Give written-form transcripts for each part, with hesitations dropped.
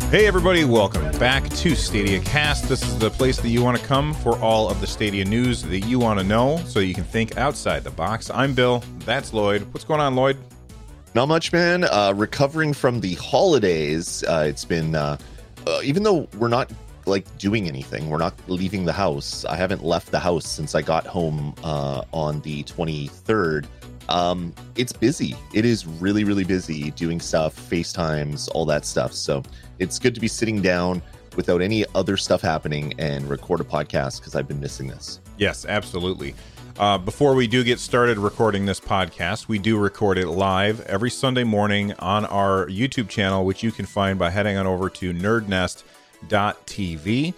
Hey everybody, welcome back to Stadia Cast. This is the place that you want to come for all of the Stadia news that you want to know so you can think outside the box. I'm Bill, that's Lloyd. What's going on, Lloyd? Not much, man. Recovering from the holidays. It's been, even though we're not doing anything, we're not leaving the house. I haven't left the house since I got home on the 23rd. It's busy. It is really, really busy doing stuff, FaceTimes, all that stuff. So it's good to be sitting down without any other stuff happening and record a podcast because I've been missing this. Yes, absolutely. Before we do get started recording this podcast, we do record it live every Sunday morning on our YouTube channel, which you can find by heading on over to nerdnest.tv.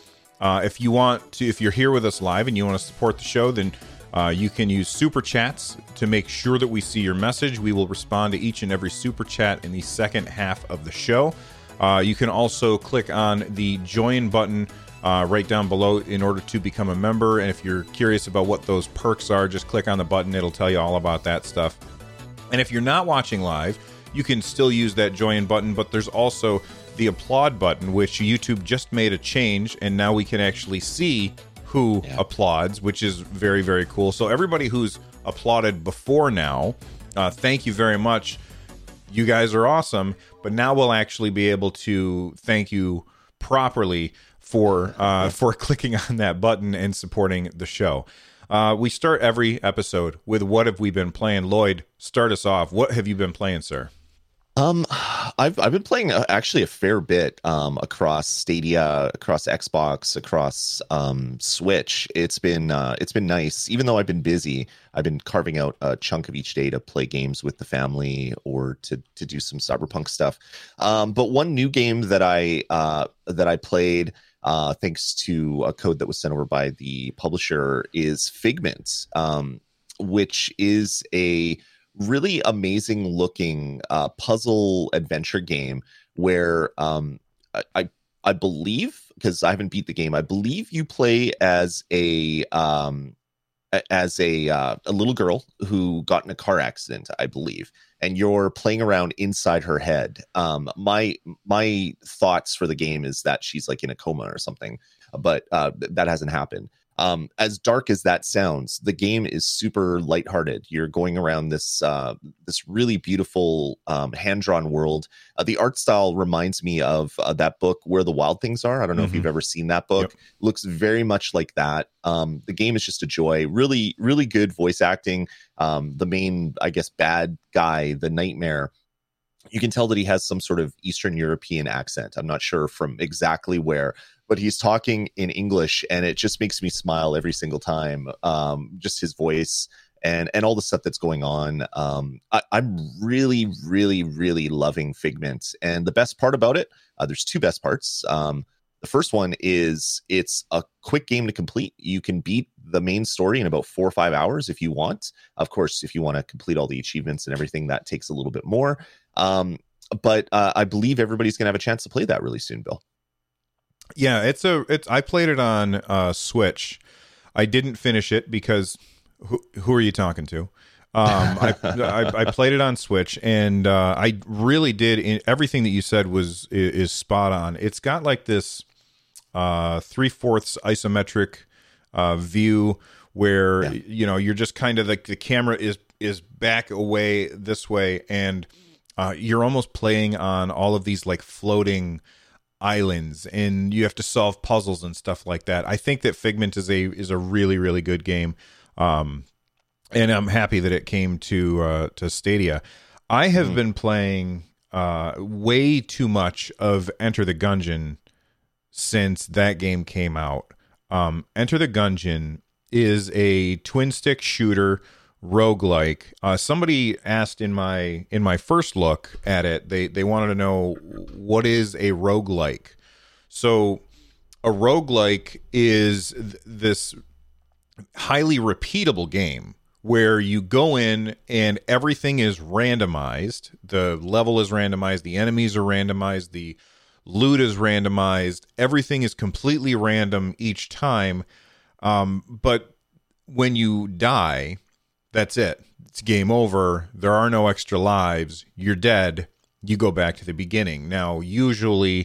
If you're here with us live and you want to support the show, then you can use super chats to make sure that we see your message. We will respond to each and every super chat in the second half of the show. You can also click on the join button right down below in order to become a member. And if you're curious about what those perks are, just click on the button. It'll tell you all about that stuff. And if you're not watching live, you can still use that join button, but there's also the applaud button, which YouTube just made a change, and now we can actually see who applauds, which is very, very cool. So everybody who's applauded before now, thank you very much. You guys are awesome, but now we'll actually be able to thank you properly for clicking on that button and supporting the show. We start every episode with what have we been playing. Lloyd, start us off. What have you been playing, sir? I've been playing actually a fair bit across Stadia, across Xbox, across Switch. It's been nice. Even though I've been busy, I've been carving out a chunk of each day to play games with the family or to do some Cyberpunk stuff. But one new game that I played, thanks to a code that was sent over by the publisher, is Figment, which is a really amazing looking puzzle adventure game where I believe, because I haven't beat the game, I believe you play as a little girl who got in a car accident, I believe, and you're playing around inside her head. My thoughts for the game is that she's like in a coma or something, but that hasn't happened. As dark as that sounds, the game is super lighthearted. You're going around this really beautiful hand-drawn world. The art style reminds me of that book, Where the Wild Things Are. I don't know if you've ever seen that book. Yep. Looks very much like that. The game is just a joy. Really, really good voice acting. The main, I guess, bad guy, the Nightmare, you can tell that he has some sort of Eastern European accent. I'm not sure from exactly where, but he's talking in English, and it just makes me smile every single time. Just his voice and all the stuff that's going on. I'm really, really, really loving Figment. And the best part about it, there's two best parts. The first one is it's a quick game to complete. You can beat the main story in about 4 or 5 hours if you want. Of course, if you want to complete all the achievements and everything, that takes a little bit more. But I believe everybody's going to have a chance to play that really soon, Bill. Yeah, I played it on Switch. I didn't finish it because who are you talking to? I played it on Switch, and I really did. Everything that you said is spot on. It's got like this 3/4 isometric view where you're just kind of like the camera is back away this way, and you're almost playing on all of these like floating islands, and you have to solve puzzles and stuff like that. I think that Figment is a really, really good game, and I'm happy that it came to Stadia. I have been playing way too much of Enter the Gungeon since that game came out. Enter the Gungeon is a twin stick shooter roguelike. Somebody asked in my first look at it, they wanted to know what is a roguelike. So a roguelike is this highly repeatable game where you go in and everything is randomized. The level is randomized, the enemies are randomized, the loot is randomized, everything is completely random each time. But when you die, that's it. It's game over. There are no extra lives. You're dead. You go back to the beginning. Now, usually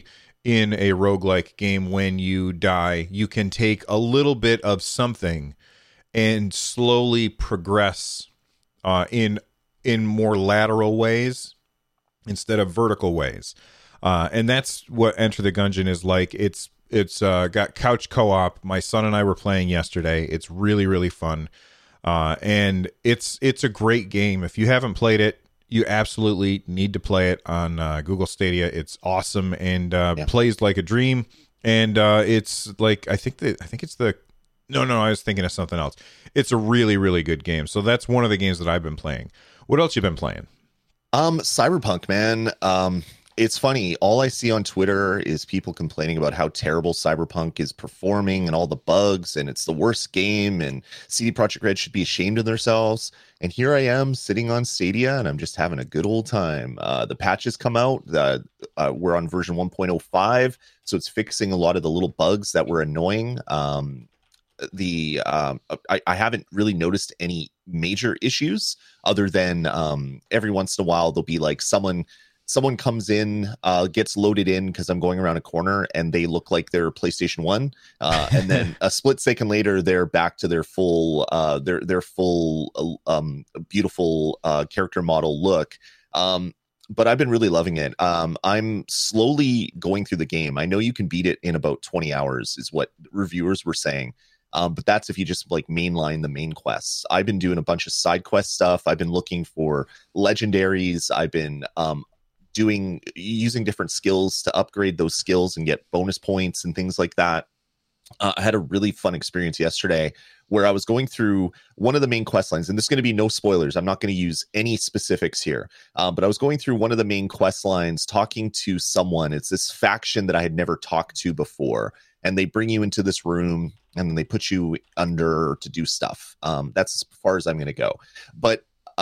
in a roguelike game when you die, you can take a little bit of something and slowly progress in more lateral ways instead of vertical ways. And that's what Enter the Gungeon is like. It's got couch co-op. My son and I were playing yesterday. It's really, really fun. And it's a great game. If you haven't played it, you absolutely need to play it on Google Stadia. It's awesome and plays like a dream. And it's like I think it's the no, I was thinking of something else. It's a really, really good game. So that's one of the games that I've been playing. What else you been playing? Cyberpunk, man. It's funny. All I see on Twitter is people complaining about how terrible Cyberpunk is performing and all the bugs, and it's the worst game, and CD Projekt Red should be ashamed of themselves. And here I am sitting on Stadia, and I'm just having a good old time. The patches come out. We're on version 1.05, so it's fixing a lot of the little bugs that were annoying. I haven't really noticed any major issues other than every once in a while there'll be like someone comes in, gets loaded in because I'm going around a corner and they look like they're PlayStation 1. And then a split second later, they're back to their full, beautiful character model look. But I've been really loving it. I'm slowly going through the game. I know you can beat it in about 20 hours is what reviewers were saying. But that's if you just like mainline the main quests. I've been doing a bunch of side quest stuff. I've been looking for legendaries. I've been using different skills to upgrade those skills and get bonus points and things like that. I had a really fun experience yesterday where I was going through one of the main quest lines, and there's going to be no spoilers. I'm not going to use any specifics here, but I was going through one of the main quest lines talking to someone. It's this faction that I had never talked to before, and they bring you into this room and then they put you under to do stuff. That's as far as I'm going to go. But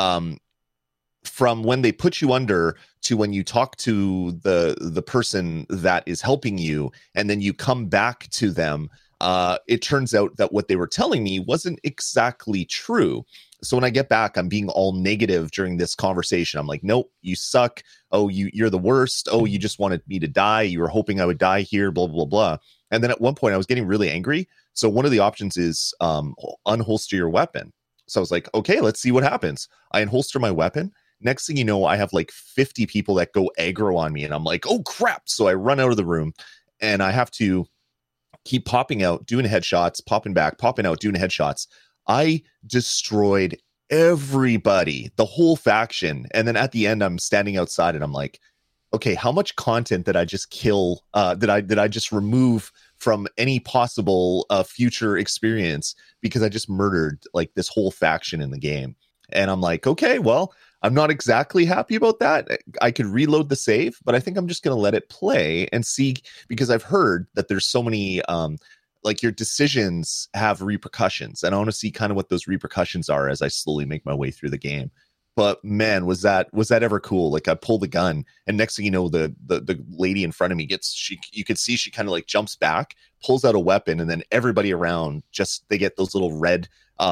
from when they put you under to when you talk to the person that is helping you, and then you come back to them, it turns out that what they were telling me wasn't exactly true. So when I get back, I'm being all negative during this conversation. I'm like, nope, you suck. Oh, you're the worst. Oh, you just wanted me to die. You were hoping I would die here, blah, blah, blah. And then at one point I was getting really angry. So one of the options is unholster your weapon. So I was like, okay, let's see what happens. I unholster my weapon. Next thing you know, I have like 50 people that go aggro on me, and I'm like, oh crap. So I run out of the room, and I have to keep popping out, doing headshots, popping back, popping out, doing headshots. I destroyed everybody, the whole faction. And then at the end, I'm standing outside and I'm like, okay, how much content did I just kill? Did I just remove from any possible future experience because I just murdered like this whole faction in the game? And I'm like, okay, well, I'm not exactly happy about that. I could reload the save, but I think I'm just going to let it play and see, because I've heard that there's so many, like your decisions have repercussions, and I want to see kind of what those repercussions are as I slowly make my way through the game. But man, was that ever cool? Like I pull the gun, and next thing you know, the lady in front of me you could see she kind of like jumps back, pulls out a weapon, and then everybody around they get those little red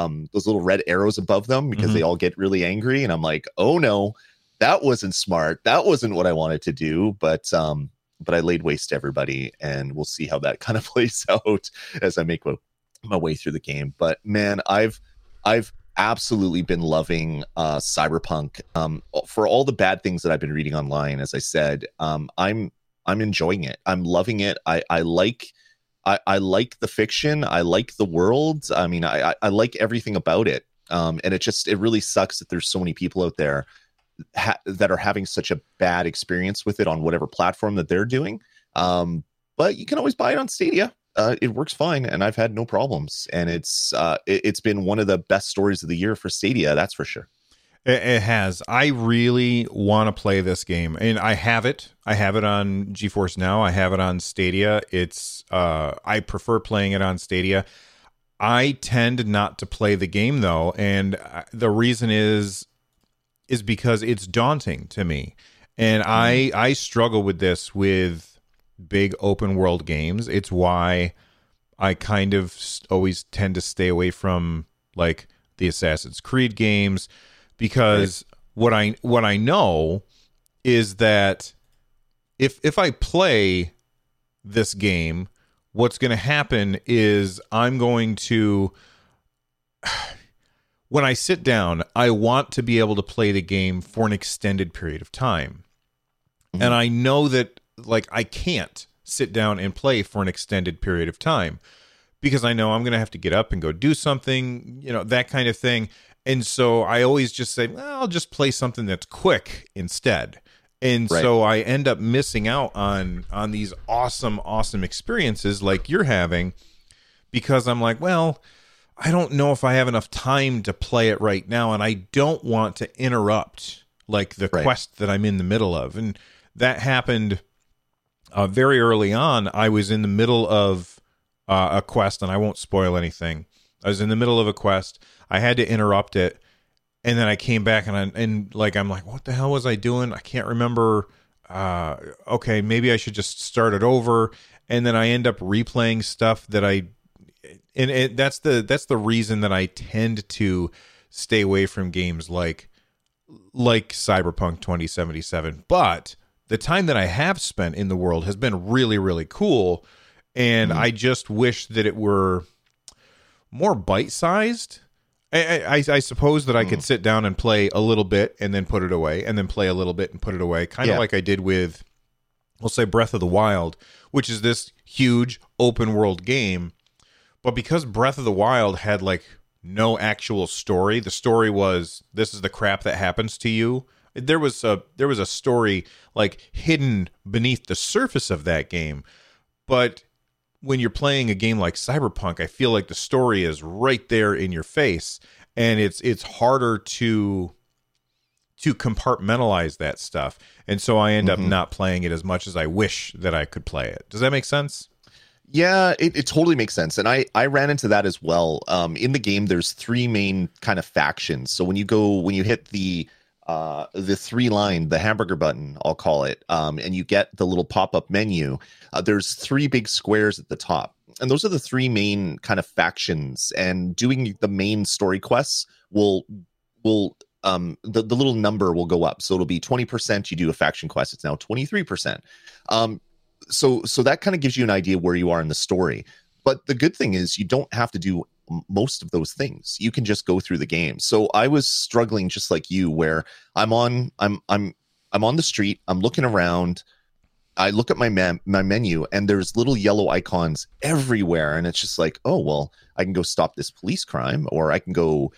arrows above them because they all get really angry. And I'm like, oh no, that wasn't smart. That wasn't what I wanted to do. But I laid waste to everybody, and we'll see how that kind of plays out as I make my way through the game. But man, I've absolutely been loving Cyberpunk for all the bad things that I've been reading online. As I said, I'm enjoying it. I'm loving it. I like the fiction. I like the world. I mean, I like everything about it. And it really sucks that there's so many people out there that are having such a bad experience with it on whatever platform that they're doing. But you can always buy it on Stadia. It works fine, and I've had no problems. And it's been one of the best stories of the year for Stadia, that's for sure. It has. I really want to play this game, and I have it. I have it on GeForce Now. I have it on Stadia. It's I prefer playing it on Stadia. I tend not to play the game though, and the reason is because it's daunting to me, and I struggle with this with big open world games. It's why I kind of always tend to stay away from like the Assassin's Creed games. Because what I know is that if I play this game, what's going to happen is I'm going to, when I sit down, I want to be able to play the game for an extended period of time. Mm-hmm. And I know that, like, I can't sit down and play for an extended period of time because I know I'm going to have to get up and go do something, that kind of thing. And so I always just say, well, I'll just play something that's quick instead. And so I end up missing out on these awesome experiences like you're having because I'm like, well, I don't know if I have enough time to play it right now. And I don't want to interrupt like the quest that I'm in the middle of. And that happened very early on. I was in the middle of a quest, and I won't spoil anything. I was in the middle of a quest. I had to interrupt it, and then I came back, and I'm like, what the hell was I doing? I can't remember. Okay, maybe I should just start it over. And then I end up replaying stuff that that's the reason that I tend to stay away from games like Cyberpunk 2077. But the time that I have spent in the world has been really, really cool, and I just wish that it were more bite-sized. I suppose that I could sit down and play a little bit and then put it away, and then play a little bit and put it away, kind of like I did with, we'll say, Breath of the Wild, which is this huge open world game. But because Breath of the Wild had like no actual story, the story was, this is the crap that happens to you. There was a story like hidden beneath the surface of that game. But when you're playing a game like Cyberpunk, I feel like the story is right there in your face, and it's harder to compartmentalize that stuff. And so I end up not playing it as much as I wish that I could play it. Does that make sense? Yeah, it totally makes sense. And I ran into that as well. In the game, there's three main kind of factions. So when you hit the three line, the hamburger button, I'll call it, and you get the little pop-up menu, there's three big squares at the top. And those are the three main kind of factions. And doing the main story quests will the little number will go up. So it'll be 20%. You do a faction quest, it's now 23%. So that kind of gives you an idea where you are in the story. But the good thing is you don't have to do most of those things. You can just go through the game. So I was struggling just like you, where I'm on the street, I'm looking around, I look at my menu, and there's little yellow icons everywhere, and it's just like, oh well, I can go stop this police crime, or I can go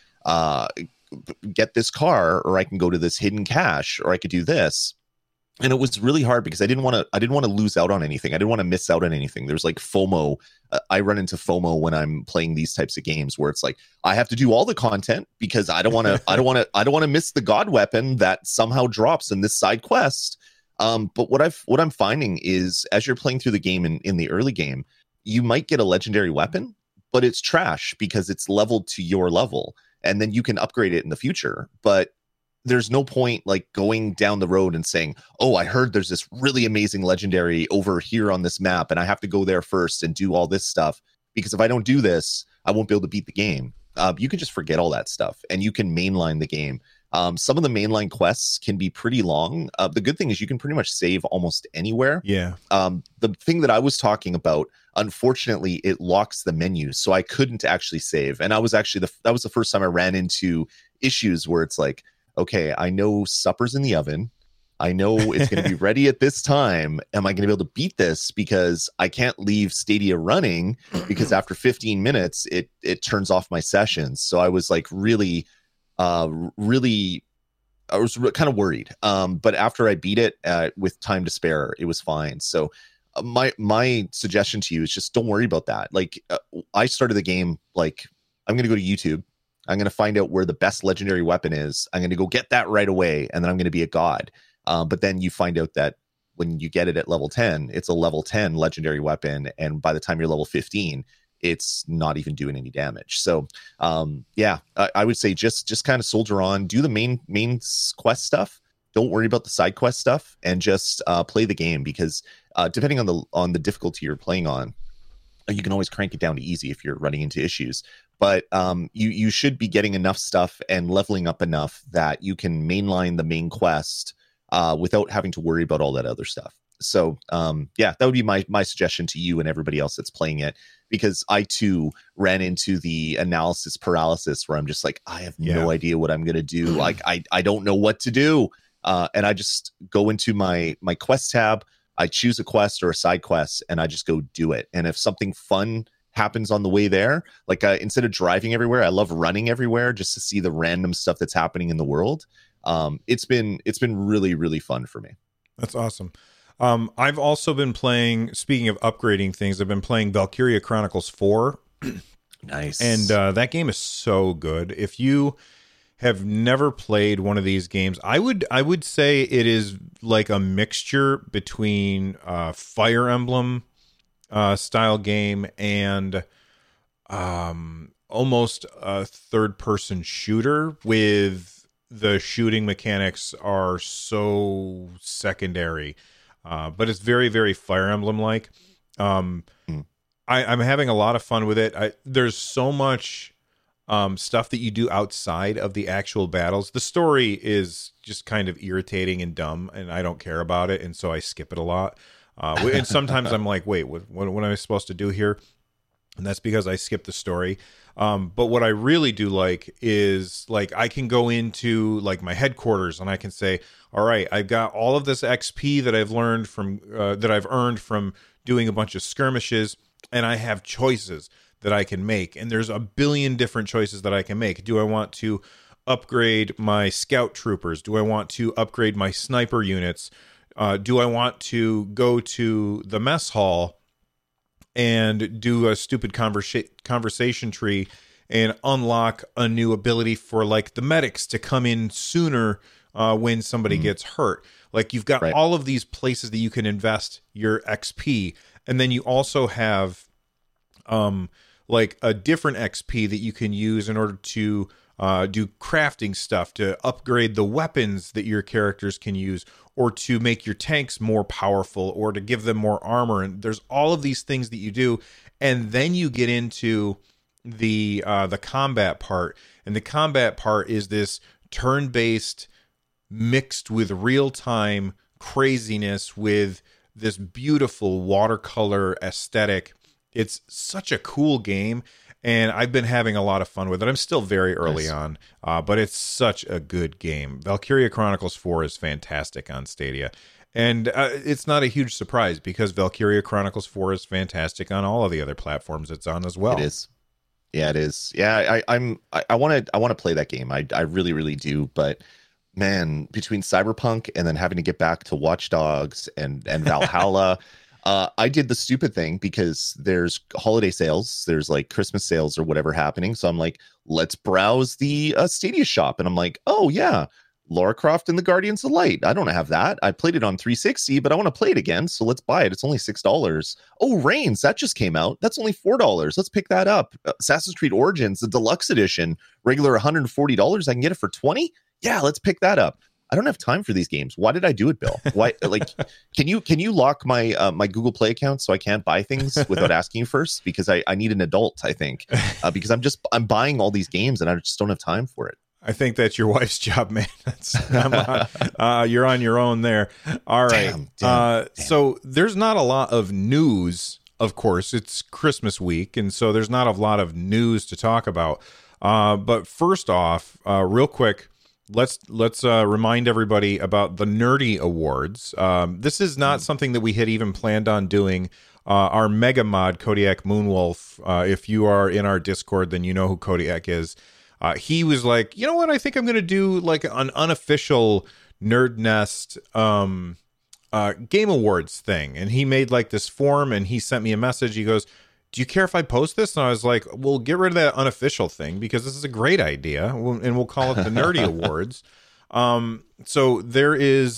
get this car, or I can go to this hidden cache, or I could do this. And it was really hard because I didn't want to lose out on anything. I didn't want to miss out on anything. There's like FOMO. I run into FOMO when I'm playing these types of games where it's like I have to do all the content because I don't want to miss the god weapon that somehow drops in this side quest. But what I'm finding is as you're playing through the game in the early game, you might get a legendary weapon, but it's trash because it's leveled to your level, and then you can upgrade it in the future. But there's no point like going down the road and saying, oh, I heard there's this really amazing legendary over here on this map, and I have to go there first and do all this stuff, because if I don't do this, I won't be able to beat the game. You can just forget all that stuff, and you can mainline the game. Some of the mainline quests can be pretty long. The good thing is you can pretty much save almost anywhere. Yeah. The thing that I was talking about, unfortunately, it locks the menu, so I couldn't actually save. And I was actually that was the first time I ran into issues where it's like, okay, I know supper's in the oven. I know it's going to be ready at this time. Am I going to be able to beat this? Because I can't leave Stadia running, because after 15 minutes, it turns off my sessions. So I was like really, I was kind of worried. But after I beat it with time to spare, it was fine. So my suggestion to you is just don't worry about that. Like I started the game like I'm going to go to YouTube. I'm going to find out where the best legendary weapon is. I'm going to go get that right away, and then I'm going to be a god. But then you find out that when you get it at level 10, it's a level 10 legendary weapon. And by the time you're level 15, it's not even doing any damage. So, I would say just kind of soldier on, do the main quest stuff. Don't worry about the side quest stuff, and just play the game, because depending on the difficulty you're playing on, you can always crank it down to easy if you're running into issues. But you should be getting enough stuff and leveling up enough that you can mainline the main quest without having to worry about all that other stuff. So yeah, that would be my suggestion to you and everybody else that's playing it, because I too ran into the analysis paralysis where I'm just like, I have no idea what I'm gonna do. Like I don't know what to do. And I just go into my quest tab, I choose a quest or a side quest, and I just go do it. And if something fun happens on the way there, like instead of driving everywhere, I love running everywhere just to see the random stuff that's happening in the world. It's been really, really fun for me. That's awesome. I've also been playing, speaking of upgrading things, I've been playing Valkyria Chronicles 4. Nice. And that game is so good. If you have never played one of these games, I would say it is like a mixture between Fire Emblem style game and almost a third-person shooter, with the shooting mechanics are so secondary. But it's very, very Fire Emblem-like. I'm having a lot of fun with it. There's so much stuff that you do outside of the actual battles. The story is just kind of irritating and dumb, and I don't care about it, and so I skip it a lot. And sometimes I'm like, wait, what am I supposed to do here? And that's because I skipped the story. But what I really do like is, like, I can go into like my headquarters and I can say, all right, I've got all of this XP that I've learned from that I've earned from doing a bunch of skirmishes, and I have choices that I can make. And there's a billion different choices that I can make. Do I want to upgrade my scout troopers? Do I want to upgrade my sniper units? Do I want to go to the mess hall and do a stupid conversation tree and unlock a new ability for, like, the medics to come in sooner when somebody gets hurt? Like, you've got all of these places that you can invest your XP, and then you also have like a different XP that you can use in order to do crafting stuff to upgrade the weapons that your characters can use, or to make your tanks more powerful, or to give them more armor. And there's all of these things that you do, and then you get into the combat part, and the combat part is this turn-based mixed with real-time craziness with this beautiful watercolor aesthetic. It's such a cool game, and I've been having a lot of fun with it. I'm still very early on, but it's such a good game. Valkyria Chronicles 4 is fantastic on Stadia, and it's not a huge surprise because Valkyria Chronicles 4 is fantastic on all of the other platforms it's on as well. It is. Yeah, it is. Yeah, I want to play that game. I really, really do, but man, between Cyberpunk and then having to get back to Watch Dogs and Valhalla, I did the stupid thing because there's holiday sales, there's like Christmas sales or whatever happening. So I'm like, let's browse the Stadia shop. And I'm like, oh yeah, Lara Croft and the Guardians of Light. I don't have that. I played it on 360, but I want to play it again. So let's buy it. It's only $6. Oh, Reigns, that just came out. That's only $4. Let's pick that up. Assassin's Creed Origins, the deluxe edition, regular $140. I can get it for $20. Yeah, let's pick that up. I don't have time for these games. Why did I do it, Bill? Why? Like, can you lock my my Google Play account so I can't buy things without asking you first? Because I need an adult, I think, because I'm buying all these games and I just don't have time for it. I think that's your wife's job, man. You're on your own there. All right. Damn. So there's not a lot of news. Of course, it's Christmas week, and so there's not a lot of news to talk about. But first off, real quick, let's remind everybody about the Nerdy Awards. This is not something that we had even planned on doing. Our mega mod, Kodiak Moonwolf, if you are in our Discord, then you know who Kodiak is. He was like, you know what? I think I'm going to do like an unofficial Nerd Nest Game Awards thing. And he made like this form, and he sent me a message. He goes, do you care if I post this? And I was like, well, get rid of that unofficial thing because this is a great idea. And we'll call it the Nerdy Awards. So there is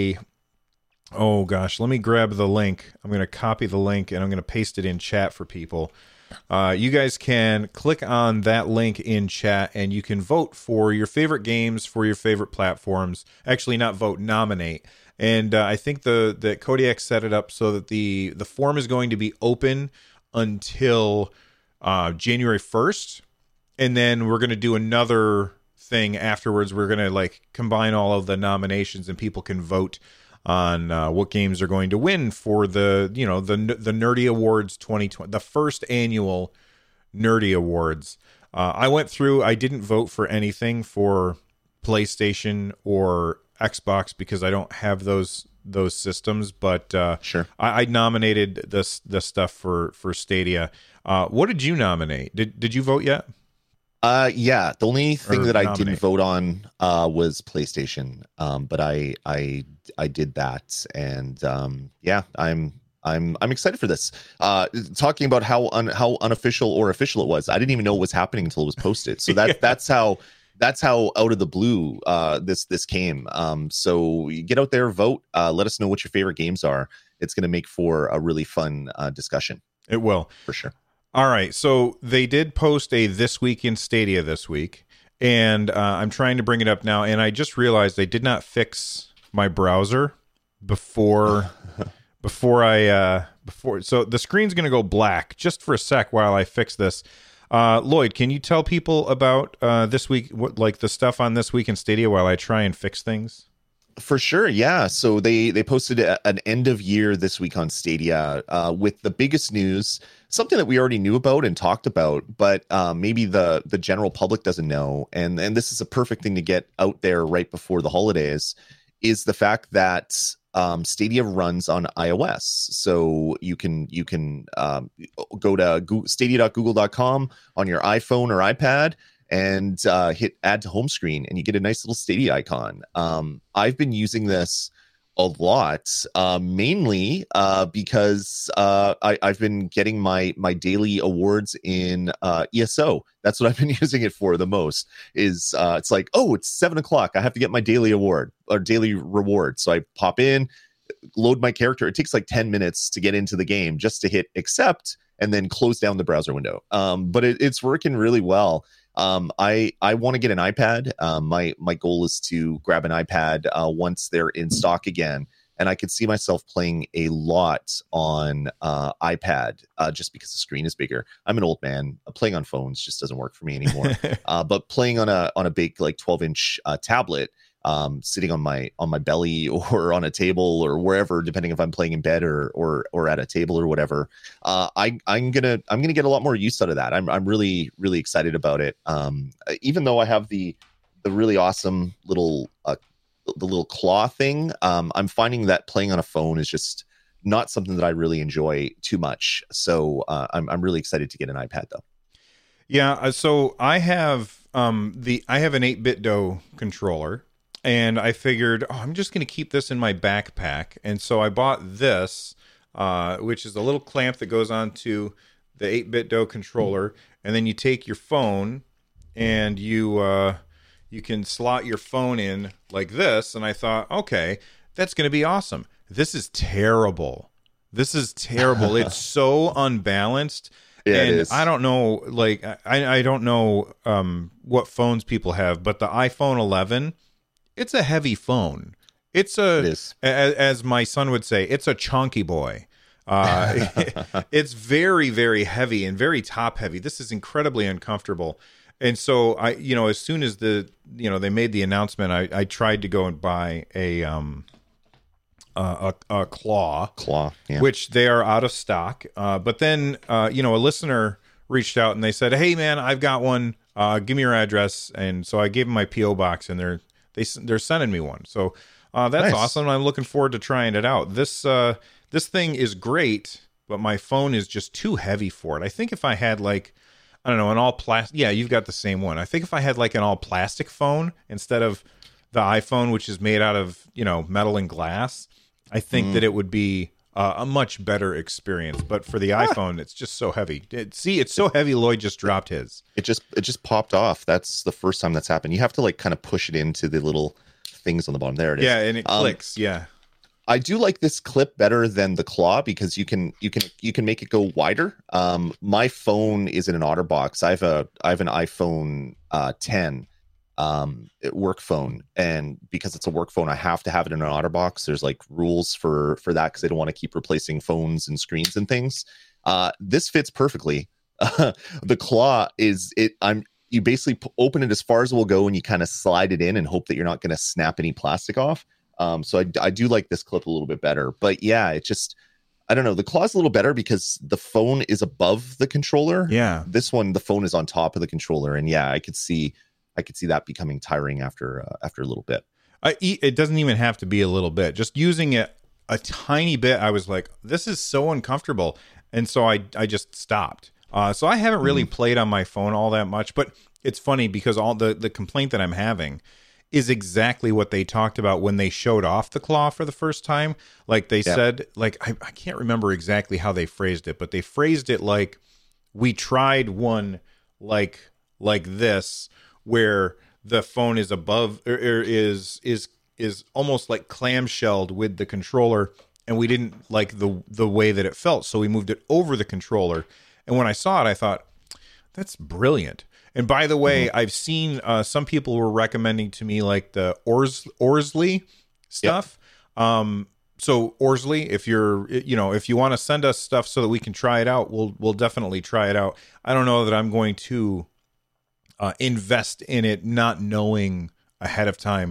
oh gosh, let me grab the link. I'm going to copy the link and I'm going to paste it in chat for people. You guys can click on that link in chat and you can vote for your favorite games for your favorite platforms. Actually, not vote, nominate. And I think that Kodiak set it up so that the form is going to be open until January 1st, and then we're going to do another thing afterwards. We're going to like combine all of the nominations and people can vote on what games are going to win for the the Nerdy Awards 2020, the first annual Nerdy Awards. I went through. I didn't vote for anything for PlayStation or Xbox because I don't have those systems. But Sure. I nominated the stuff for Stadia. What did you nominate? Did you vote yet? Yeah, the only thing Or that I nominate. didn't vote on was PlayStation. But I did that, and yeah, I'm excited for this. Talking about how unofficial or official it was. I didn't even know what was happening until it was posted. So that's how out of the blue this came. So you get out there, vote, let us know what your favorite games are. It's going to make for a really fun discussion. It will. For sure. All right, so they did post a This Week in Stadia this week, and I'm trying to bring it up now, and I just realized they did not fix my browser before so the screen's going to go black just for a sec while I fix this. Lloyd, can you tell people about this week, like the stuff on This Week in Stadia while I try and fix things? For sure, yeah. So they posted an end of year this week on Stadia with the biggest news, something that we already knew about and talked about, but maybe the general public doesn't know. And this is a perfect thing to get out there right before the holidays, is the fact that Stadia runs on iOS. So you can go to stadia.google.com on your iPhone or iPad and hit add to home screen, and you get a nice little Stadia icon. I've been using this a lot, mainly because I've been getting my daily awards in ESO. That's what I've been using it for the most. Is it's like, oh, it's 7:00. I have to get my daily award or daily reward. So I pop in, load my character. It takes like 10 minutes to get into the game just to hit accept and then close down the browser window. But it's working really well. I want to get an iPad. My goal is to grab an iPad once they're in stock again, and I could see myself playing a lot on iPad just because the screen is bigger. I'm an old man. Playing on phones just doesn't work for me anymore. But playing on a big like 12-inch tablet, sitting on my belly or on a table or wherever, depending if I'm playing in bed or at a table or whatever, I'm gonna get a lot more use out of that. I'm really excited about it. Even though I have the really awesome little the little claw thing, I'm finding that playing on a phone is just not something that I really enjoy too much. So I'm really excited to get an iPad though. Yeah, so I have an 8BitDo controller. And I figured, I'm just going to keep this in my backpack. And so I bought this, which is a little clamp that goes onto the 8BitDo controller. And then you take your phone and you can slot your phone in like this. And I thought, okay, that's going to be awesome. This is terrible. It's so unbalanced. Yeah, and it is. I don't know, like, I don't know what phones people have, but the iPhone 11... it's a heavy phone. It is. As my son would say, it's a chonky boy. It's very, very heavy and very top heavy. This is incredibly uncomfortable. And so as soon as they made the announcement, I tried to go and buy a claw, yeah. which they are out of stock. But then, a listener reached out and they said, "Hey man, I've got one. Give me your address." And so I gave them my PO box, and they're sending me one. So that's nice. awesome. I'm looking forward to trying it out. This thing is great, but my phone is just too heavy for it. I think if I had like, I don't know, an all plastic, yeah, you've got the same one. I think if I had like an all plastic phone instead of the iPhone, which is made out of, metal and glass, I think that it would be a much better experience. But for the iPhone, it's just so heavy. It's so heavy. Lloyd just dropped his. It just popped off. That's the first time that's happened. You have to like kind of push it into the little things on the bottom. There it is. Yeah, and it clicks. Yeah. I do like this clip better than the claw because you can make it go wider. My phone is in an OtterBox. I have an iPhone 10 work phone, and because it's a work phone, I have to have it in an OtterBox. There's like rules for that because they don't want to keep replacing phones and screens and things. This fits perfectly. The claw is it. You basically open it as far as it will go, and you kind of slide it in and hope that you're not going to snap any plastic off. So I do like this clip a little bit better. But yeah, it just, I don't know. The claw's a little better because the phone is above the controller. Yeah. This one, the phone is on top of the controller, and yeah, I could see that becoming tiring after a little bit. It doesn't even have to be a little bit. Just using it a tiny bit, I was like, this is so uncomfortable, and so I just stopped. So I haven't really played on my phone all that much, but it's funny because all the complaint that I'm having is exactly what they talked about when they showed off the claw for the first time. Like they said, like I can't remember exactly how they phrased it, but they phrased it like, we tried one like this, where the phone is above or is almost like clamshelled with the controller, and we didn't like the way that it felt, so we moved it over the controller. And when I saw it, I thought, that's brilliant. And by the way, I've seen some people were recommending to me like the Orsley stuff. So Orsley, if you want to send us stuff so that we can try it out, we'll definitely try it out. I don't know that I'm going to invest in it, not knowing ahead of time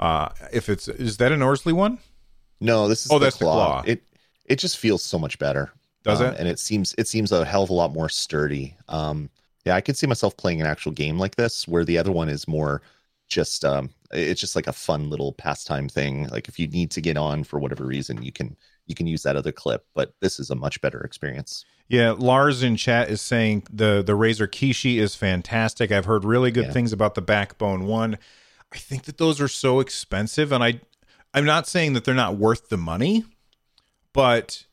is that an Orsley one? No, this is that's the claw. It just feels so much better. Does it? And it seems a hell of a lot more sturdy. Yeah, I could see myself playing an actual game like this, where the other one is more just it's just like a fun little pastime thing. Like if you need to get on for whatever reason, you can use that other clip, but this is a much better experience. Yeah, Lars in chat is saying the Razer Kishi is fantastic. I've heard really good things about the Backbone one. I think that those are so expensive, and I'm not saying that they're not worth the money, but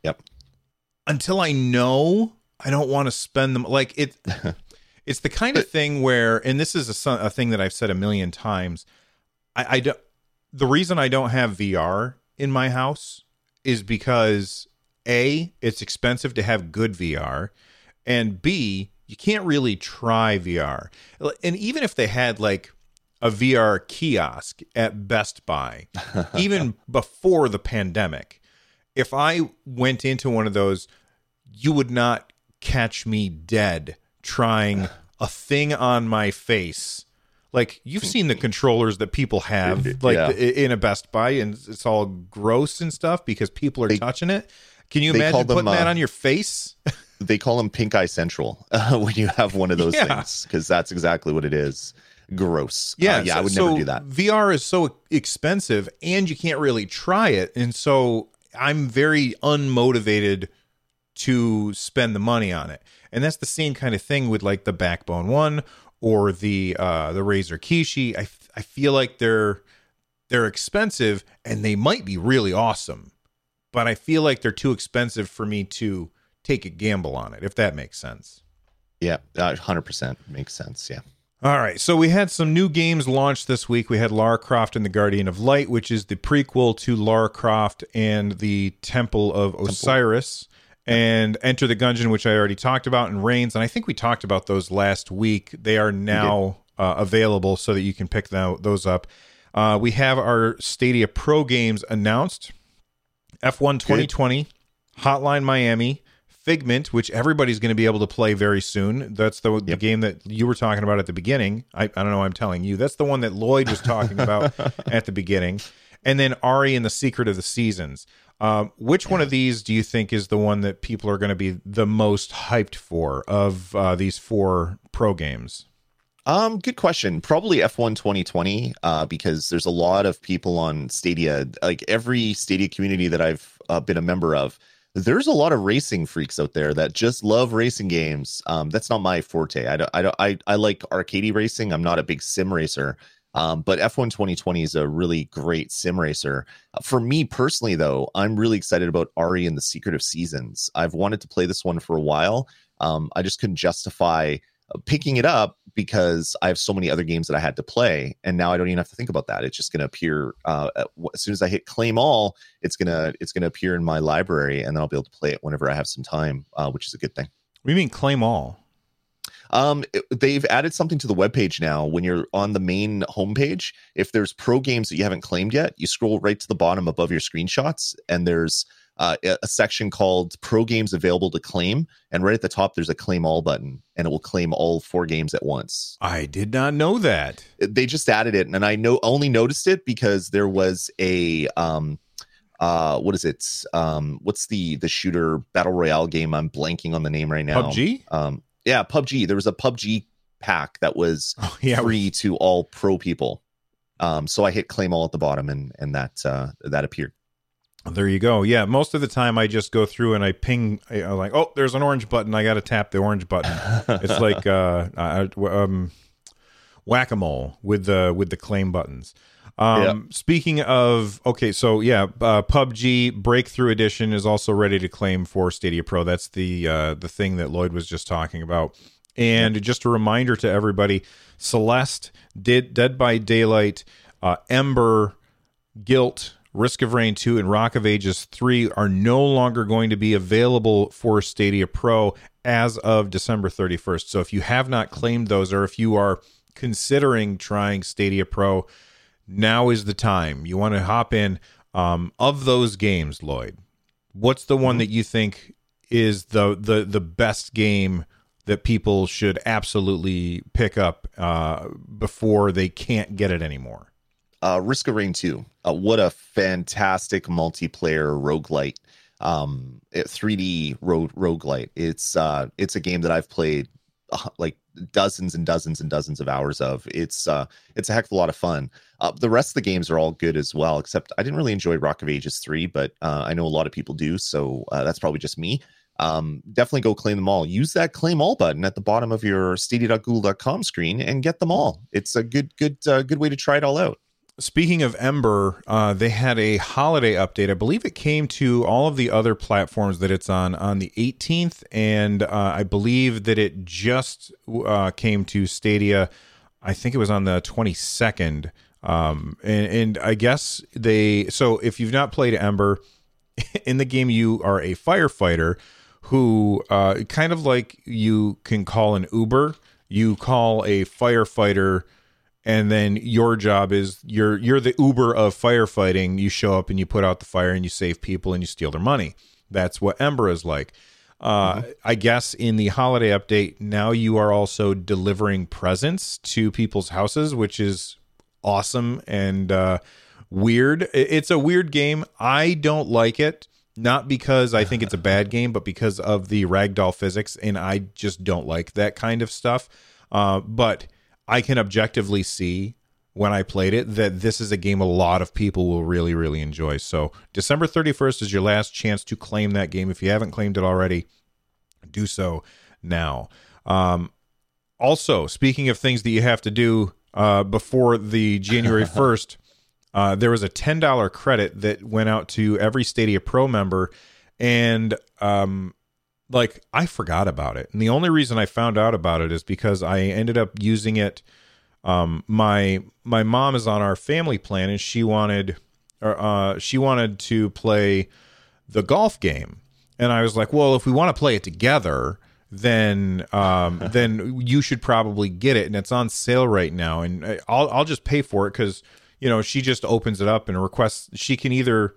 until I know, I don't want to spend them. Like it. It's the kind of thing where, and this is a thing that I've said a million times, I don't. The reason I don't have VR in my house is because A, it's expensive to have good VR, and B, you can't really try VR. And even if they had like a VR kiosk at Best Buy, even before the pandemic, if I went into one of those, you would not catch me dead trying a thing on my face. Like, you've seen the controllers that people have like in a Best Buy, and it's all gross and stuff because people are touching it. Can you imagine putting that on your face? They call them pink eye central when you have one of those things, because that's exactly what it is. Gross. I would never do that. VR is so expensive, and you can't really try it, and so I'm very unmotivated to spend the money on it. And that's the same kind of thing with like the Backbone one or the Razer Kishi. I feel like they're expensive, and they might be really awesome, but I feel like they're too expensive for me to take a gamble on it, if that makes sense. Yeah, 100% makes sense. Yeah. All right, so we had some new games launched this week. We had Lara Croft and the Guardian of Light, which is the prequel to Lara Croft and the Temple of Osiris, and Enter the Gungeon, which I already talked about, and Reigns, and I think we talked about those last week. They are now available so that you can pick those up. We have our Stadia Pro games announced. F1 2020, Hotline Miami, Figment, which everybody's going to be able to play very soon. That's the game that you were talking about at the beginning. I don't know why I'm telling you. That's the one that Lloyd was talking about at the beginning. And then Ari and the Secret of the Seasons. Which one of these do you think is the one that people are going to be the most hyped for of these 4 pro games? Good question. Probably F1 2020, because there's a lot of people on Stadia, like every Stadia community that I've been a member of. There's a lot of racing freaks out there that just love racing games. That's not my forte. I like arcade racing. I'm not a big sim racer. But F1 2020 is a really great sim racer. For me personally, though, I'm really excited about Ari and the Secret of Seasons. I've wanted to play this one for a while. I just couldn't justify picking it up because I have so many other games that I had to play, and now I don't even have to think about that. It's just going to appear as soon as I hit claim all. It's gonna appear in my library, and then I'll be able to play it whenever I have some time, which is a good thing. What do you mean claim all? They've added something to the webpage now. When you're on the main homepage, if there's pro games that you haven't claimed yet, you scroll right to the bottom above your screenshots, and there's a section called Pro Games Available to Claim, and right at the top there's a Claim All button, and it will claim all 4 games at once. I did not know that. They just added it, and I only noticed it because there was a what is it? What's the shooter battle royale game? I'm blanking on the name right now. PUBG? Yeah, PUBG. There was a PUBG pack that was free to all pro people. So I hit claim all at the bottom, and that appeared. There you go. Yeah, most of the time I just go through and I ping, like, oh, there's an orange button. I got to tap the orange button. It's like whack-a-mole with the claim buttons. Speaking of, okay, so yeah, PUBG Breakthrough Edition is also ready to claim for Stadia Pro. That's the thing that Lloyd was just talking about. And just a reminder to everybody, Celeste, Dead by Daylight, Ember, Guilt, Risk of Rain 2, and Rock of Ages 3 are no longer going to be available for Stadia Pro as of December 31st. So if you have not claimed those, or if you are considering trying Stadia Pro, now is the time. You want to hop in. Of those games, Lloyd, what's the one that you think is the best game that people should absolutely pick up before they can't get it anymore? Risk of Rain 2. What a fantastic multiplayer roguelite. 3D roguelite. It's a game that I've played like dozens and dozens and dozens of hours of. It's a heck of a lot of fun. The rest of the games are all good as well, except I didn't really enjoy Rock of Ages 3, but I know a lot of people do, so that's probably just me. Definitely go claim them all. Use that claim all button at the bottom of your stadia.google.com screen and get them all. It's a good way to try it all out. Speaking of Ember, they had a holiday update. I believe it came to all of the other platforms that it's on the 18th, and I believe that it just came to Stadia. I think it was on the 22nd. And I guess so if you've not played Ember, in the game you are a firefighter who kind of like you can call an Uber. You call a firefighter, and then your job is you're the Uber of firefighting. You show up and you put out the fire and you save people and you steal their money. That's what Ember is like. I guess in the holiday update, now you are also delivering presents to people's houses, which is awesome and weird. It's a weird game. I don't like it, not because I think it's a bad game, but because of the ragdoll physics, and I just don't like that kind of stuff. But I can objectively see when I played it that this is a game a lot of people will really, really enjoy. So December 31st is your last chance to claim that game. If you haven't claimed it already, do so now. Also, speaking of things that you have to do before the January 1st, there was a $10 credit that went out to every Stadia Pro member, and I forgot about it. And the only reason I found out about it is because I ended up using it. My mom is on our family plan, and she wanted to play the golf game. And I was like, well, if we want to play it together, then you should probably get it. And it's on sale right now. And I'll just pay for it because, she just opens it up and requests. She can either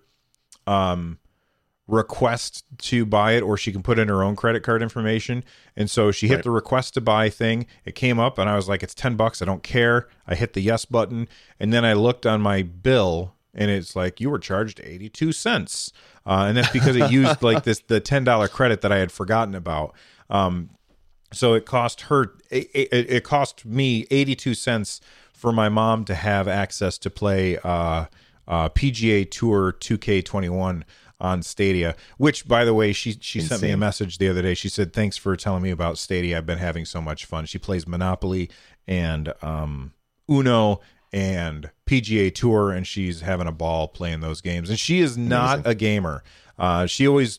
request to buy it, or she can put in her own credit card information. And so she hit the request to buy thing. It came up and I was like, it's $10. I don't care. I hit the yes button. And then I looked on my bill and it's like, you were charged 82 cents. And that's because it used the $10 credit that I had forgotten about. So it cost it cost me 82 cents for my mom to have access to play PGA Tour 2K21 on Stadia, which, by the way, she sent me a message the other day. She said, thanks for telling me about Stadia. I've been having so much fun. She plays Monopoly and Uno and PGA Tour, and she's having a ball playing those games. And she is not a gamer. She always,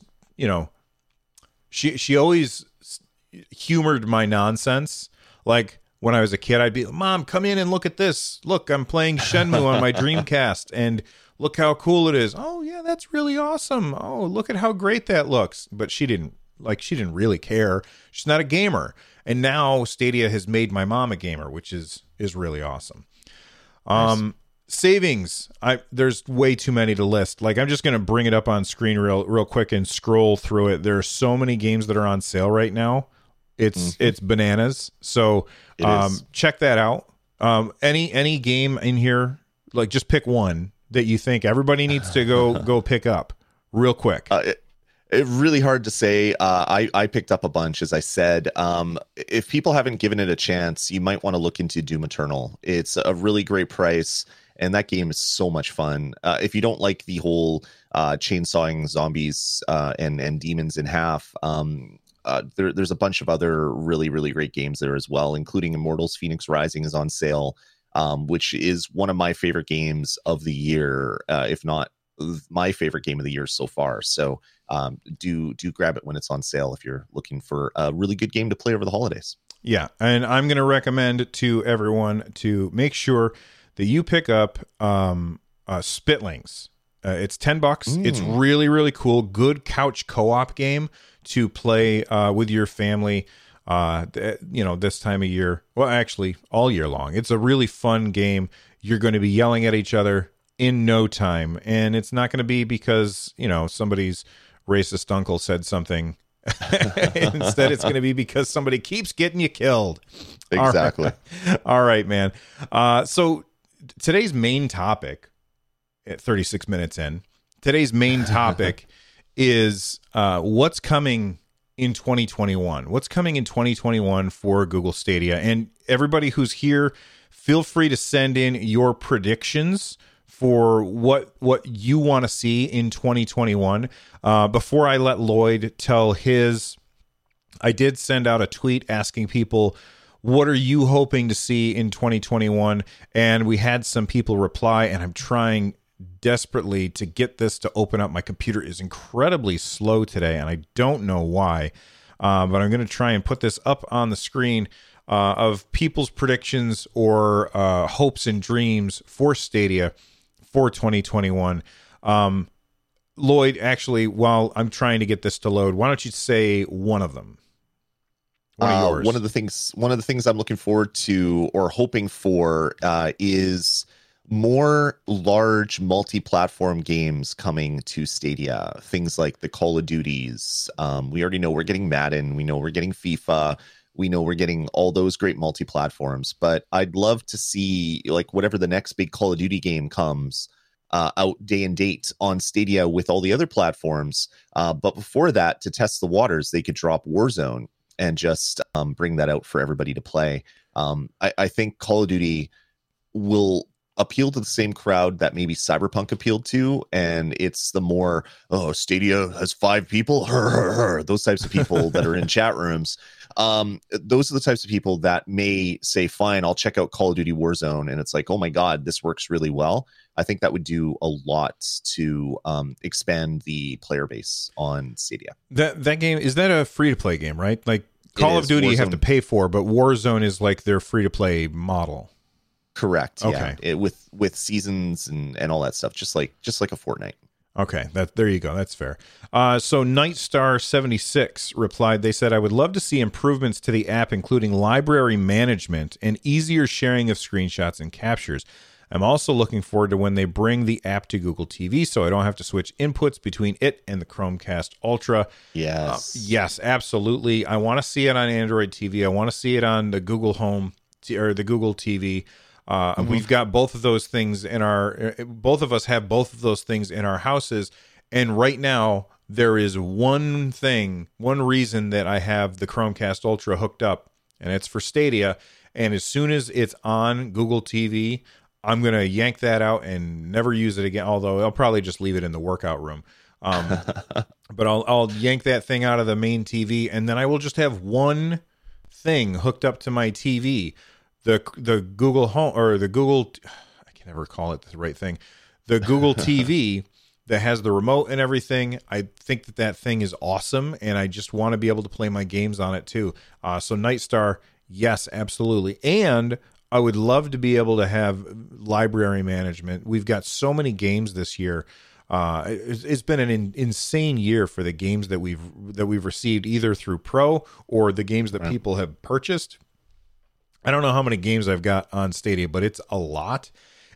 she always humored my nonsense. Like when I was a kid, I'd be, Mom, come in and look at this. Look, I'm playing Shenmue on my Dreamcast, and look how cool it is. Oh yeah, that's really awesome. Oh, look at how great that looks. But she didn't really care. She's not a gamer. And now Stadia has made my mom a gamer, which is really awesome. Nice. savings. There's way too many to list. Like, I'm just going to bring it up on screen real quick and scroll through it. There are so many games that are on sale right now. It's bananas. So check that out. Any game in here, like, just pick one that you think everybody needs to go pick up real quick. It's really hard to say. I picked up a bunch, as I said. If people haven't given it a chance, you might want to look into Doom Eternal. It's a really great price, and that game is so much fun. If you don't like the whole chainsawing zombies and demons in half, there's a bunch of other really, really great games there as well, including Immortals Phoenix Rising is on sale, which is one of my favorite games of the year, if not my favorite game of the year so far. So do grab it when it's on sale if you're looking for a really good game to play over the holidays. Yeah, and I'm going to recommend to everyone to make sure that you pick up Spitlings. It's $10. It's really, really cool. Good couch co-op game to play with your family. This time of year. Well, actually, all year long. It's a really fun game. You're going to be yelling at each other in no time, and it's not going to be because somebody's racist uncle said something. Instead, it's going to be because somebody keeps getting you killed. Exactly. All right, man. So today's main topic, at 36 minutes in, today's main topic is what's coming in 2021. What's coming in 2021 for Google Stadia? And everybody who's here, feel free to send in your predictions for what you want to see in 2021. Before I let Lloyd tell his, I did send out a tweet asking people, what are you hoping to see in 2021? And we had some people reply, and I'm trying desperately to get this to open up. My computer is incredibly slow today, and I don't know why. But I'm going to try and put this up on the screen of people's predictions or hopes and dreams for Stadia for 2021. Lloyd, actually, while I'm trying to get this to load, why don't you say one of them? One of yours. One of the things I'm looking forward to or hoping for is more large multi-platform games coming to Stadia. Things like the Call of Duties. We already know we're getting Madden. We know we're getting FIFA. We know we're getting all those great multi-platforms. But I'd love to see, like, whatever the next big Call of Duty game comes out day and date on Stadia with all the other platforms. But before that, to test the waters, they could drop Warzone and just bring that out for everybody to play. I think Call of Duty will appeal to the same crowd that maybe Cyberpunk appealed to, and it's the more Stadia has 5 people, those types of people that are in chat rooms. Those are the types of people that may say, fine, I'll check out Call of Duty Warzone, and it's like, oh my god, this works really well. I think that would do a lot to expand the player base on Stadia. That game, is that a free-to-play game, right? Like Call of Duty Warzone, you have to pay for, but Warzone is like their free-to-play model. Correct. Okay. Yeah. With seasons and all that stuff, just like a Fortnite. Okay, there you go. That's fair. So Nightstar76 replied, they said, I would love to see improvements to the app, including library management and easier sharing of screenshots and captures. I'm also looking forward to when they bring the app to Google TV so I don't have to switch inputs between it and the Chromecast Ultra. Yes. Yes, absolutely. I want to see it on Android TV. I want to see it on the Google Home or the Google TV. We've got both of those things both of us have both of those things in our houses. And right now there is one reason that I have the Chromecast Ultra hooked up, and it's for Stadia. And as soon as it's on Google TV, I'm going to yank that out and never use it again. Although I'll probably just leave it in the workout room. But I'll yank that thing out of the main TV, and then I will just have one thing hooked up to my TV. The Google Home or the Google, I can never call it the right thing. The Google TV that has the remote and everything. I think that thing is awesome, and I just want to be able to play my games on it too. So Nightstar, yes, absolutely. And I would love to be able to have library management. We've got so many games this year. It's been an insane year for the games that we've received either through Pro or the games that people have purchased. I don't know how many games I've got on Stadia, but it's a lot.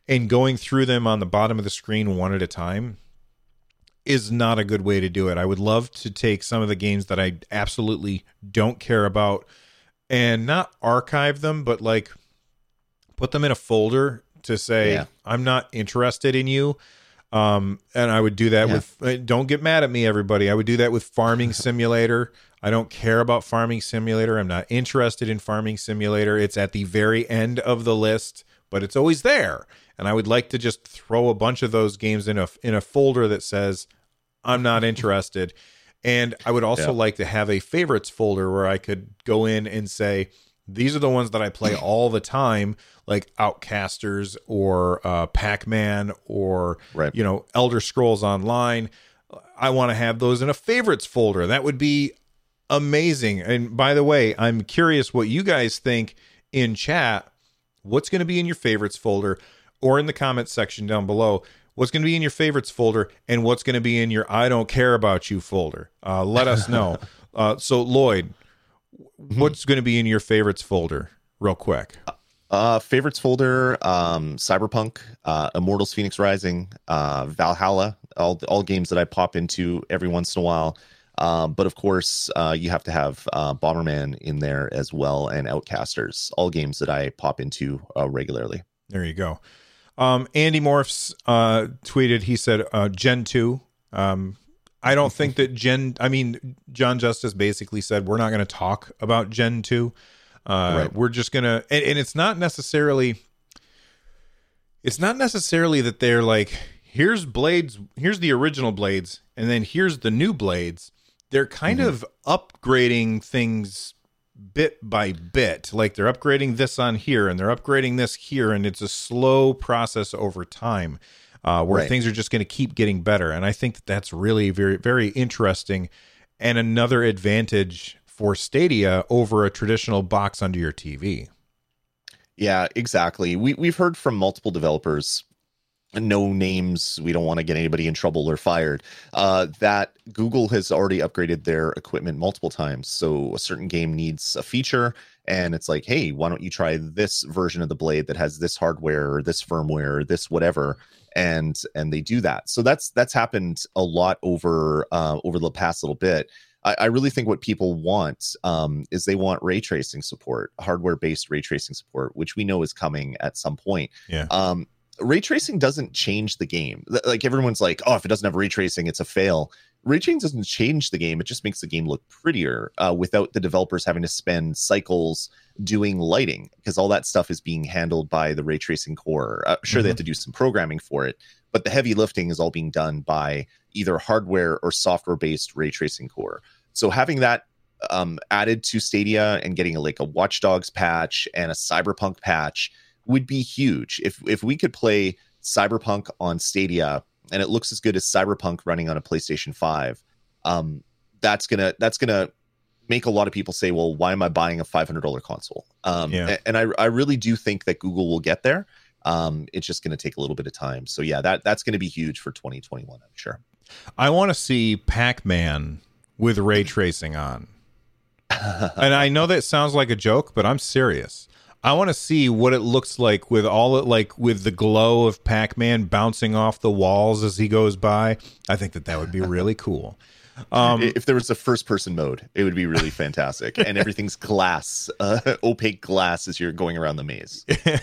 and going through them on the bottom of the screen one at a time is not a good way to do it. I would love to take some of the games that I absolutely don't care about and not archive them, but like put them in a folder to say, I'm not interested in you. And I would do that with, don't get mad at me, everybody. I would do that with Farming Simulator. I don't care about Farming Simulator. I'm not interested in Farming Simulator. It's at the very end of the list, but it's always there. And I would like to just throw a bunch of those games in a folder that says, I'm not interested. And I would also like to have a favorites folder where I could go in and say, these are the ones that I play all the time, like Outcasters or Pac-Man or, Elder Scrolls Online. I want to have those in a favorites folder. That would be amazing. And by the way, I'm curious what you guys think in chat. What's going to be in your favorites folder or in the comments section down below? What's going to be in your favorites folder and what's going to be in your I don't care about you folder? Let us know. So Lloyd, what's going to be in your favorites folder real quick? Favorites folder, Cyberpunk, Immortals Phoenix Rising, Valhalla, all games that I pop into every once in a while. But of course, you have to have Bomberman in there as well, and Outcasters, all games that I pop into regularly. There you go. Andy Morphs tweeted, he said, Gen 2. I don't think that John Justice basically said, we're not going to talk about Gen 2. We're just going to, and it's not necessarily that they're like, here's Blades, here's the original Blades, and then here's the new Blades. They're kind of upgrading things bit by bit. Like they're upgrading this on here and they're upgrading this here, and it's a slow process over time where things are just going to keep getting better. And I think that that's really very, very interesting and another advantage for Stadia over a traditional box under your TV. Yeah, exactly. We've heard from multiple developers, no names, we don't want to get anybody in trouble or fired, that Google has already upgraded their equipment multiple times. So a certain game needs a feature and it's like, hey, why don't you try this version of the Blade that has this hardware or this firmware or this whatever, and they do that. So that's happened a lot over the past little bit. I really think what people want is they want ray tracing support, hardware-based ray tracing support, which we know is coming at some point. Yeah. Ray tracing doesn't change the game. Like everyone's like, oh, if it doesn't have ray tracing, it's a fail. Ray tracing doesn't change the game. It just makes the game look prettier without the developers having to spend cycles doing lighting, because all that stuff is being handled by the ray tracing core. Sure, they have to do some programming for it, but the heavy lifting is all being done by either hardware or software-based ray tracing core. So having that added to Stadia and getting a Watch Dogs patch and a Cyberpunk patch would be huge. If we could play Cyberpunk on Stadia and it looks as good as Cyberpunk running on a PlayStation 5, that's gonna make a lot of people say, well, why am I buying a $500 console? And I really do think that Google will get there. It's just going to take a little bit of time. So yeah, that's going to be huge for 2021, I'm sure. I want to see Pac-Man with ray tracing on. And I know that sounds like a joke, but I'm serious. I want to see what it looks like with with the glow of Pac-Man bouncing off the walls as he goes by. I think that would be really cool. If there was a first-person mode, it would be really fantastic, and everything's glass, opaque glass as you're going around the maze.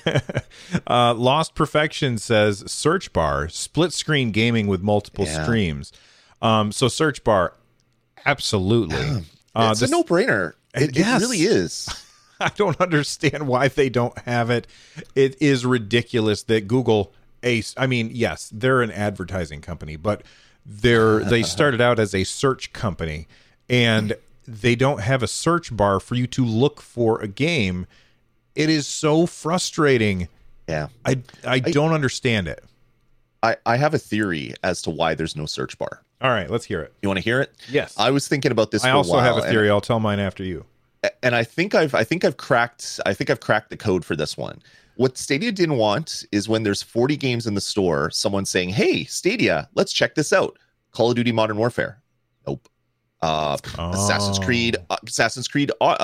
Lost Perfection says search bar, split screen gaming with multiple streams. So search bar, absolutely. It's a no-brainer. It really is. I don't understand why they don't have it. It is ridiculous that Google, yes, they're an advertising company, but they started out as a search company, and they don't have a search bar for you to look for a game. It is so frustrating. Yeah. I don't understand it. I have a theory as to why there's no search bar. All right, let's hear it. You want to hear it? Yes. I was thinking about this for a while. I also have a theory. I'll tell mine after you. And I think I've cracked the code for this one. What Stadia didn't want is when there's 40 games in the store, someone saying, "Hey, Stadia, let's check this out. Call of Duty Modern Warfare." Nope. Assassin's Creed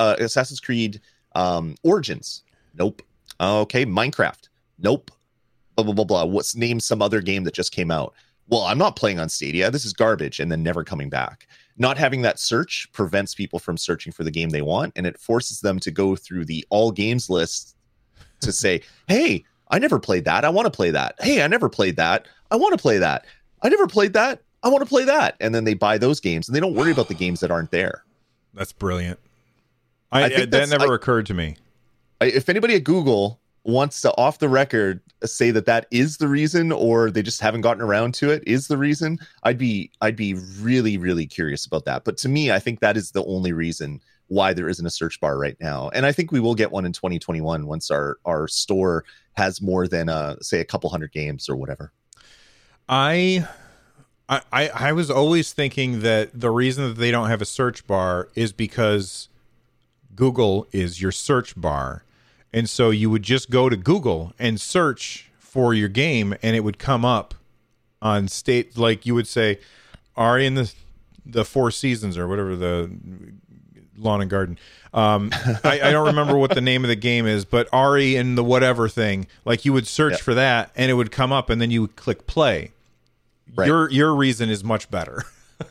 Origins. Nope. Okay, Minecraft. Nope. blah blah blah blah. What's name some other game that just came out? Well, I'm not playing on Stadia. This is garbage, and then never coming back. Not having that search prevents people from searching for the game they want, and it forces them to go through the all games list to say, hey, I never played that. I want to play that. Hey, I never played that. I want to play that. I never played that. I want to play that. And then they buy those games, and they don't worry about the games that aren't there. That's brilliant. That never occurred to me. If anybody at Google wants to, off the record, say that is the reason, or they just haven't gotten around to it, is the reason, I'd be really, really curious about that. But to me, I think that is the only reason why there isn't a search bar right now. And I think we will get one in 2021 once our store has more than say a couple hundred games or whatever. I was always thinking that the reason that they don't have a search bar is because Google is your search bar. And so you would just go to Google and search for your game, and it would come up on state, like you would say, Ari in the Four Seasons or whatever, the Lawn and Garden. I don't remember what the name of the game is, but Ari in the whatever thing, like you would search for that, and it would come up, and then you would click play. Right. Your reason is much better.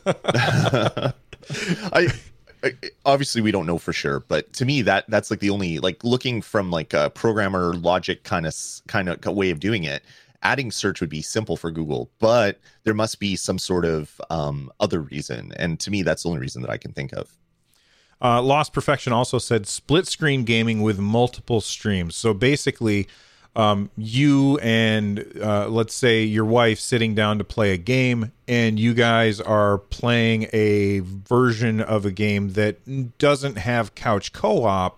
Obviously we don't know for sure, but to me that's like the only, like, looking from like a programmer logic kind of way of doing it, adding search would be simple for Google, but there must be some sort of other reason, and to me that's the only reason that I can think of. Lost Perfection also said split screen gaming with multiple streams. So basically you and let's say your wife sitting down to play a game, and you guys are playing a version of a game that doesn't have couch co-op,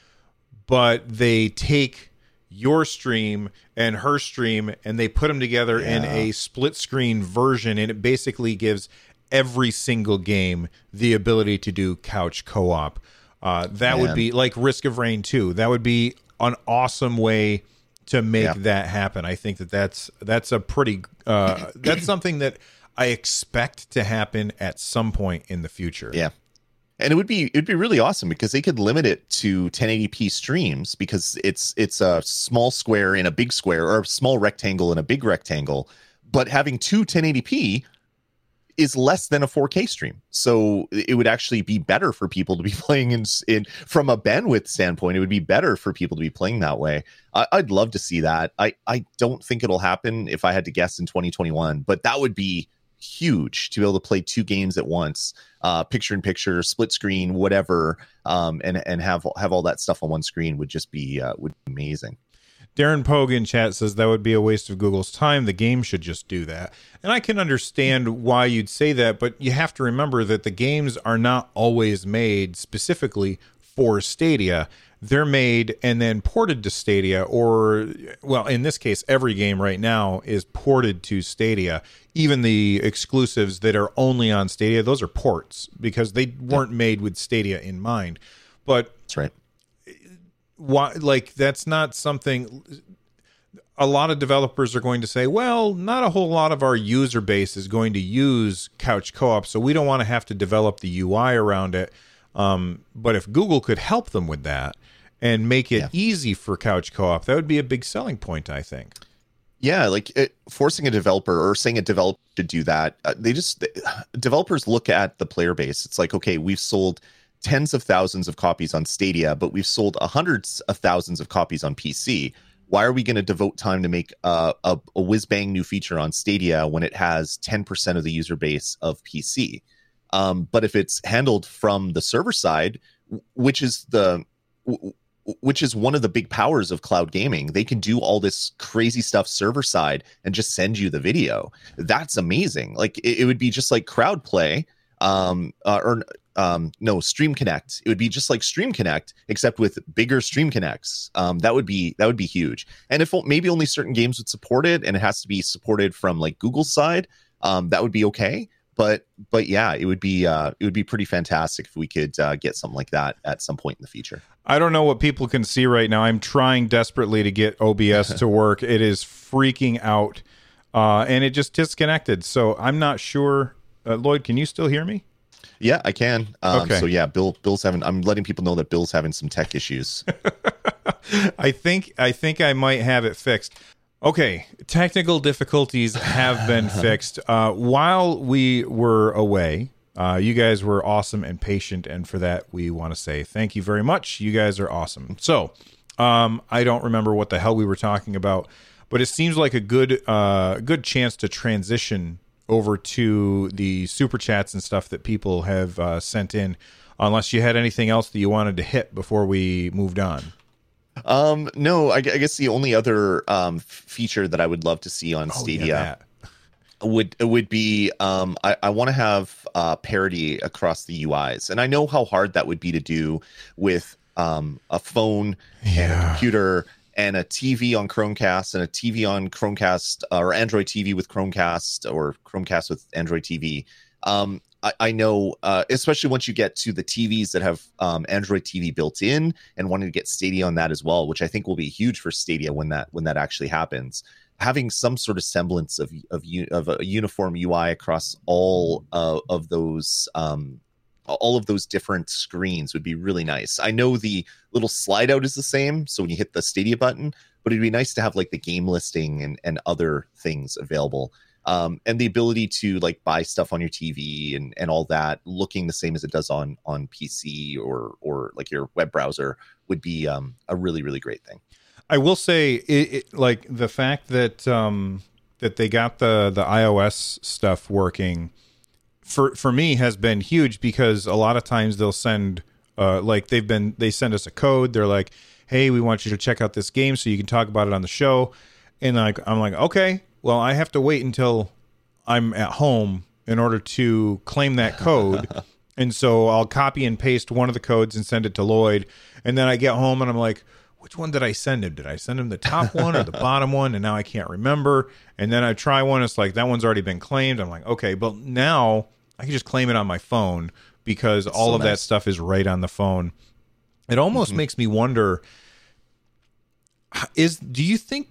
but they take your stream and her stream and they put them together in a split screen version, and it basically gives every single game the ability to do couch co-op. That would be like Risk of Rain 2. That would be an awesome way to make that happen. I think that's a pretty that's something that I expect to happen at some point in the future. Yeah. And it'd be really awesome because they could limit it to 1080p streams, because it's a small square in a big square, or a small rectangle in a big rectangle, but having two 1080p is less than a 4K stream. So it would actually be better for people to be playing in from a bandwidth standpoint. It would be better for people to be playing that way. I'd love to see that. I don't think it'll happen, if I had to guess, in 2021, but that would be huge to be able to play two games at once, picture in picture, split screen, whatever, and have all that stuff on one screen would just be amazing. Darren Pogue in chat says that would be a waste of Google's time. The game should just do that. And I can understand why you'd say that, but you have to remember that the games are not always made specifically for Stadia. They're made and then ported to Stadia, or, well, in this case, every game right now is ported to Stadia. Even the exclusives that are only on Stadia, those are ports because they weren't made with Stadia in mind. But that's right. Why, like, that's not something a lot of developers are going to say, well, not a whole lot of our user base is going to use couch co-op, so we don't want to have to develop the UI around it. But if Google could help them with that and make it easy for couch co-op, that would be a big selling point, I think. Yeah, like forcing a developer or saying a developer to do that, developers look at the player base. It's like, okay, we've sold tens of thousands of copies on Stadia, but we've sold hundreds of thousands of copies on PC. Why are we going to devote time to make a whiz-bang new feature on Stadia when it has 10% of the user base of PC? But if it's handled from the server side, which is one of the big powers of cloud gaming, they can do all this crazy stuff server side and just send you the video. That's amazing. Like it would be just like Crowd Play, Stream Connect. It would be just like Stream Connect, except with bigger Stream Connects. That would be huge. And if maybe only certain games would support it, and it has to be supported from like Google's side, that would be okay. But yeah, it would be pretty fantastic if we could get something like that at some point in the future. I don't know what people can see right now. I'm trying desperately to get OBS to work. It is freaking out, and it just disconnected. So I'm not sure. Lloyd, can you still hear me? Yeah, I can. Okay. So yeah, I'm letting people know that Bill's having some tech issues. I think I might have it fixed. Okay, technical difficulties have been fixed. While we were away, you guys were awesome and patient, and for that we want to say thank you very much. You guys are awesome. So, I don't remember what the hell we were talking about, but it seems like a good chance to transition over to the super chats and stuff that people have sent in. Unless you had anything else that you wanted to hit before we moved on. No, I guess the only other feature that I would love to see on Stadia would be I want to have parity across the UIs, and I know how hard that would be to do with a phone and a computer and a TV on Chromecast and a TV on Chromecast or Android TV with Chromecast or Chromecast with Android TV. I know, especially once you get to the TVs that have Android TV built in, and wanting to get Stadia on that as well, which I think will be huge for Stadia when that actually happens. Having some sort of semblance of a uniform UI across all of those different screens would be really nice. I know the little slide out is the same, so when you hit the Stadia button, but it'd be nice to have like the game listing and other things available. And the ability to like buy stuff on your TV and all that looking the same as it does on PC or like your web browser would be a really, really great thing. I will say it like the fact that that they got the iOS stuff working for me has been huge, because a lot of times they'll send they send us a code. They're like, hey, we want you to check out this game so you can talk about it on the show. And I'm like, okay. Well, I have to wait until I'm at home in order to claim that code. And so I'll copy and paste one of the codes and send it to Lloyd. And then I get home and I'm like, which one did I send him? Did I send him the top one or the bottom one? And now I can't remember. And then I try one. It's like, that one's already been claimed. I'm like, okay, but now I can just claim it on my phone because all of that stuff is right on the phone. It almost makes me wonder, do you think,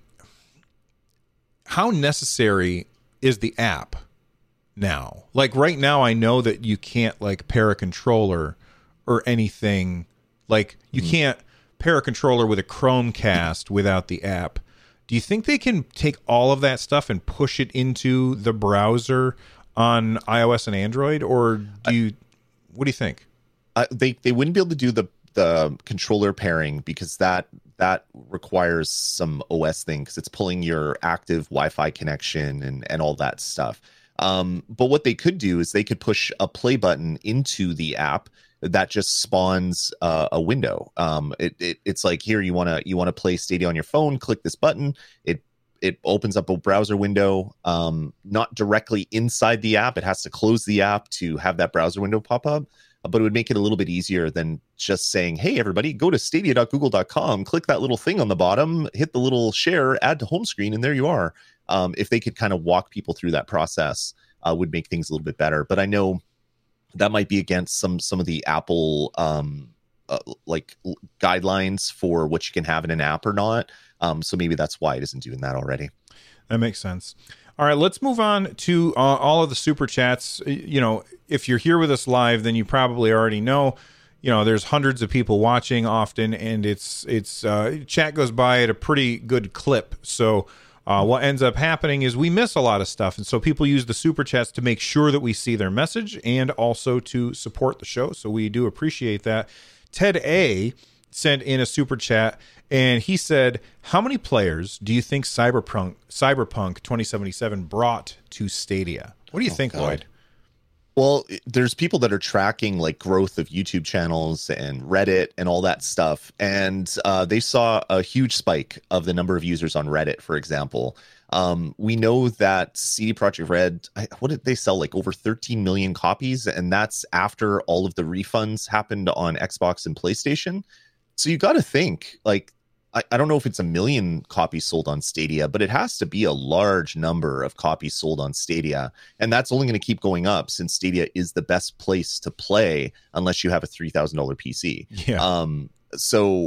how necessary is the app now? Like right now, I know that you can't like pair a controller or anything. Like you can't pair a controller with a Chromecast without the app. Do you think they can take all of that stuff and push it into the browser on iOS and Android, or what do you think? They wouldn't be able to do the controller pairing because that requires some OS thing, because it's pulling your active Wi-Fi connection and all that stuff. But what they could do is they could push a play button into the app that just spawns a window. It's like, here, you want to play Stadia on your phone, click this button. It opens up a browser window, not directly inside the app. It has to close the app to have that browser window pop up. But it would make it a little bit easier than just saying, hey, everybody, go to stadia.google.com, click that little thing on the bottom, hit the little share, add to home screen, and there you are. If they could kind of walk people through that process, would make things a little bit better. But I know that might be against some of the Apple like guidelines for what you can have in an app or not. So maybe that's why it isn't doing that already. That makes sense. All right, let's move on to all of the super chats. You know, if you're here with us live, then you probably already know, you know, there's hundreds of people watching often, and it's chat goes by at a pretty good clip. So what ends up happening is we miss a lot of stuff, and so people use the super chats to make sure that we see their message and also to support the show. So we do appreciate that. Ted A sent in a super chat, and he said, how many players do you think Cyberpunk 2077 brought to Stadia? What do you think, Lloyd? Well, there's people that are tracking like growth of YouTube channels and Reddit and all that stuff. And they saw a huge spike of the number of users on Reddit, for example. We know that CD Projekt Red, what did they sell? Like over 13 million copies. And that's after all of the refunds happened on Xbox and PlayStation. So you got to think, like, I don't know if it's 1 million copies sold on Stadia, but it has to be a large number of copies sold on Stadia. And that's only going to keep going up since Stadia is the best place to play unless you have a $3,000 PC. Yeah. So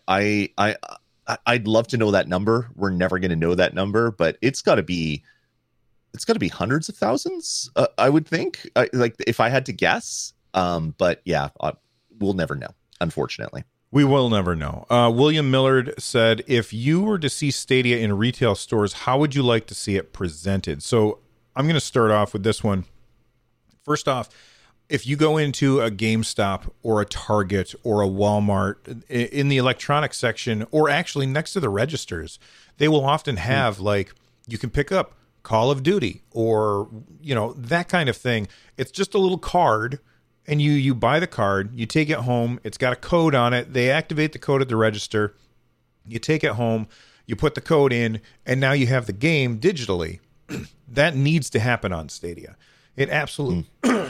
I'd love to know that number. We're never going to know that number, but it's got to be hundreds of thousands, I would think, like if I had to guess. But yeah, we'll never know, unfortunately. We will never know. William Millard said, if you were to see Stadia in retail stores, how would you like to see it presented? So I'm going to start off with this one. First off, if you go into a GameStop or a Target or a Walmart in the electronics section, or actually next to the registers, they will often have like, you can pick up Call of Duty or, you know, that kind of thing. It's just a little card. And you buy the card, you take it home, it's got a code on it, they activate the code at the register, you take it home, you put the code in, and now you have the game digitally. That needs to happen on Stadia. It absolutely,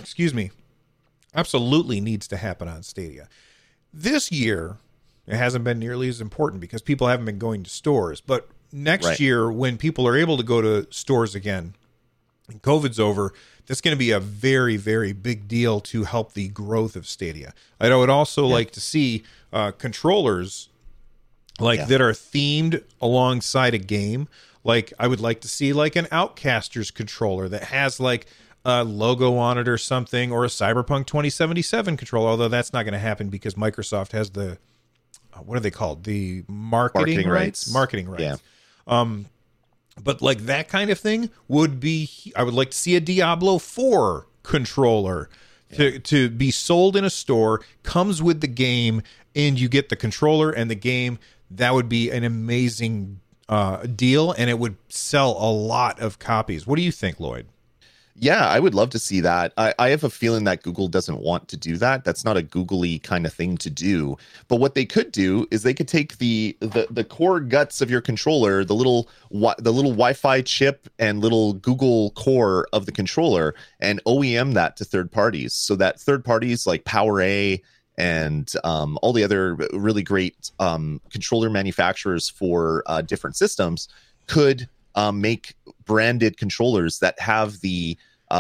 absolutely needs to happen on Stadia. This year, it hasn't been nearly as important because people haven't been going to stores. But next year, when people are able to go to stores again, and COVID's over, that's going to be a very, very big deal to help the growth of Stadia. I would also like to see controllers that are themed alongside a game. Like I would like to see like an Outcasters controller that has like a logo on it or something, or a Cyberpunk 2077 controller, although that's not going to happen because Microsoft has the, what are they called? The marketing rights. Marketing rights. Yeah. But like that kind of thing would be, I would like to see a Diablo 4 controller to be sold in a store, comes with the game, and you get the controller and the game. That would be an amazing deal, and it would sell a lot of copies. What do you think, Lloyd? Yeah, I would love to see that. I have a feeling that Google doesn't want to do that. That's not a Googly kind of thing to do. But what they could do is they could take the core guts of your controller, the little Wi-Fi chip and little Google core of the controller, and OEM that to third parties, so that third parties like PowerA and all the other really great controller manufacturers for different systems could make branded controllers that have the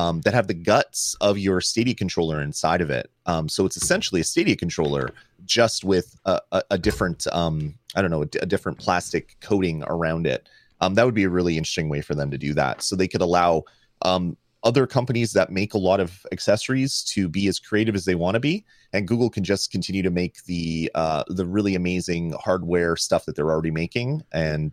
guts of your Stadia controller inside of it. So it's essentially a Stadia controller, just with a different, a different plastic coating around it. That would be a really interesting way for them to do that. So they could allow other companies that make a lot of accessories to be as creative as they want to be, and Google can just continue to make the really amazing hardware stuff that they're already making, and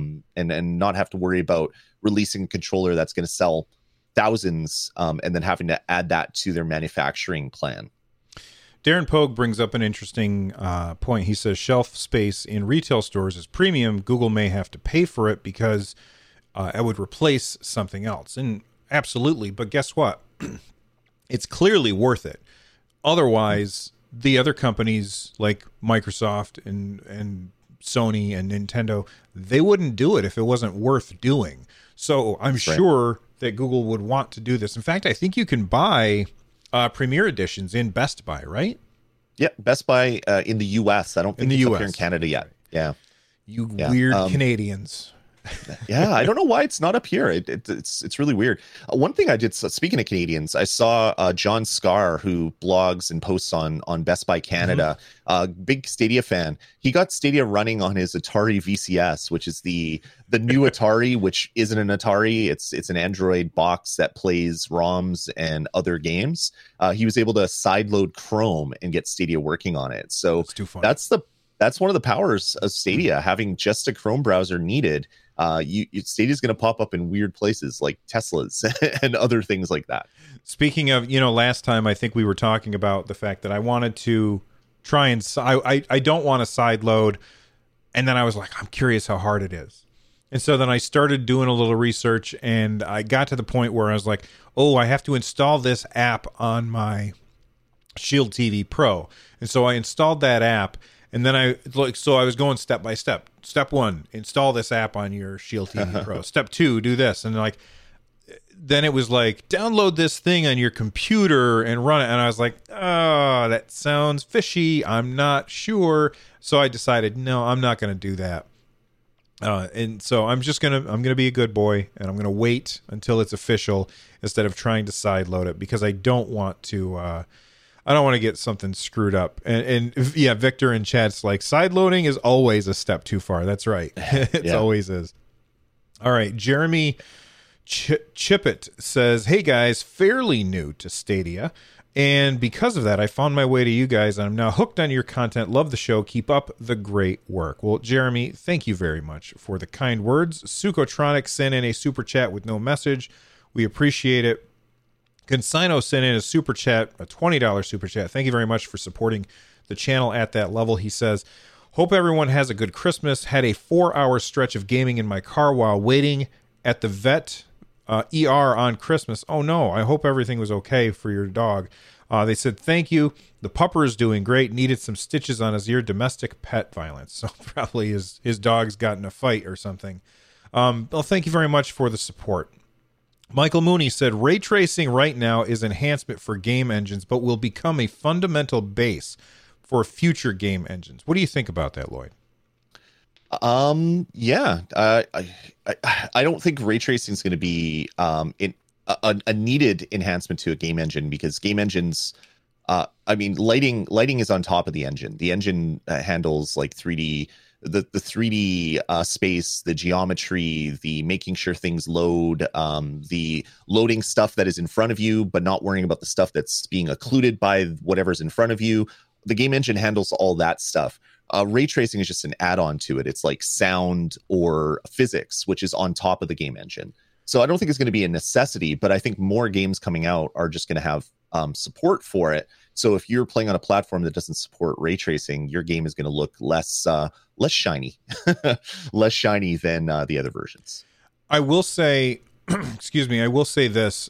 not have to worry about releasing a controller that's going to sell thousands, and then having to add that to their manufacturing plan. Darren Pogue brings up an interesting point. He says shelf space in retail stores is premium. Google may have to pay for it because it would replace something else. And absolutely, but guess what? It's clearly worth it. Otherwise, the other companies like Microsoft and Sony and Nintendo, they wouldn't do it if it wasn't worth doing. So I'm sure that Google would want to do this. In fact, I think you can buy Premier Editions in Best Buy, right? Yeah, Best Buy in the U.S. I don't think it's up here in Canada yet. Yeah. You weird Canadians. Yeah, I don't know why it's not up here. It's really weird. One thing I did, speaking of Canadians, I saw John Scar, who blogs and posts on Best Buy Canada, big Stadia fan. He got Stadia running on his Atari VCS, which is the new Atari, which isn't an Atari. It's an Android box that plays ROMs and other games. He was able to sideload Chrome and get Stadia working on it. So that's one of the powers of Stadia, having just a Chrome browser needed. Stadia's going to pop up in weird places like Teslas and other things like that. Speaking of, last time I think we were talking about the fact that I wanted to try and I don't want to side load, and then I was like, I'm curious how hard it is. And so then I started doing a little research, and I got to the point where I was like, oh, I have to install this app on my Shield TV Pro. And so I installed that app. And then I was going step by step. Step 1, install this app on your Shield TV Pro. Step 2, do this. And then it was like, download this thing on your computer and run it. And I was like, oh, that sounds fishy. I'm not sure. So I decided, no, I'm not going to do that. And so I'm going to be a good boy, and I'm going to wait until it's official instead of trying to sideload it, because I don't want to get something screwed up. And yeah, Victor in chat's like, sideloading is always a step too far. That's right. It always is. All right. Jeremy Chippett says, hey guys, fairly new to Stadia. And because of that, I found my way to you guys. I'm now hooked on your content. Love the show. Keep up the great work. Well, Jeremy, thank you very much for the kind words. Sukotronic sent in a super chat with no message. We appreciate it. Consino sent in a super chat, a $20 super chat. Thank you very much for supporting the channel at that level. He says, hope everyone has a good Christmas. Had a 4-hour stretch of gaming in my car while waiting at the vet ER on Christmas. Oh no, I hope everything was okay for your dog. They said, thank you. The pupper is doing great. Needed some stitches on his ear. Domestic pet violence. So probably his dog's got in a fight or something. Well, thank you very much for the support. Michael Mooney said, ray tracing right now is enhancement for game engines, but will become a fundamental base for future game engines. What do you think about that, Lloyd? Yeah, I don't think ray tracing is going to be a needed enhancement to a game engine, because game engines, I mean, lighting is on top of the engine. The engine handles like 3D, the 3D space, the geometry, the making sure things load, the loading stuff that is in front of you, but not worrying about the stuff that's being occluded by whatever's in front of you. The game engine handles all that stuff. Ray tracing is just an add-on to it. It's like sound or physics, which is on top of the game engine. So I don't think it's going to be a necessity, but I think more games coming out are just going to have support for it. So if you're playing on a platform that doesn't support ray tracing, your game is going to look less shiny, less shiny than the other versions. I will say, excuse me, I will say this.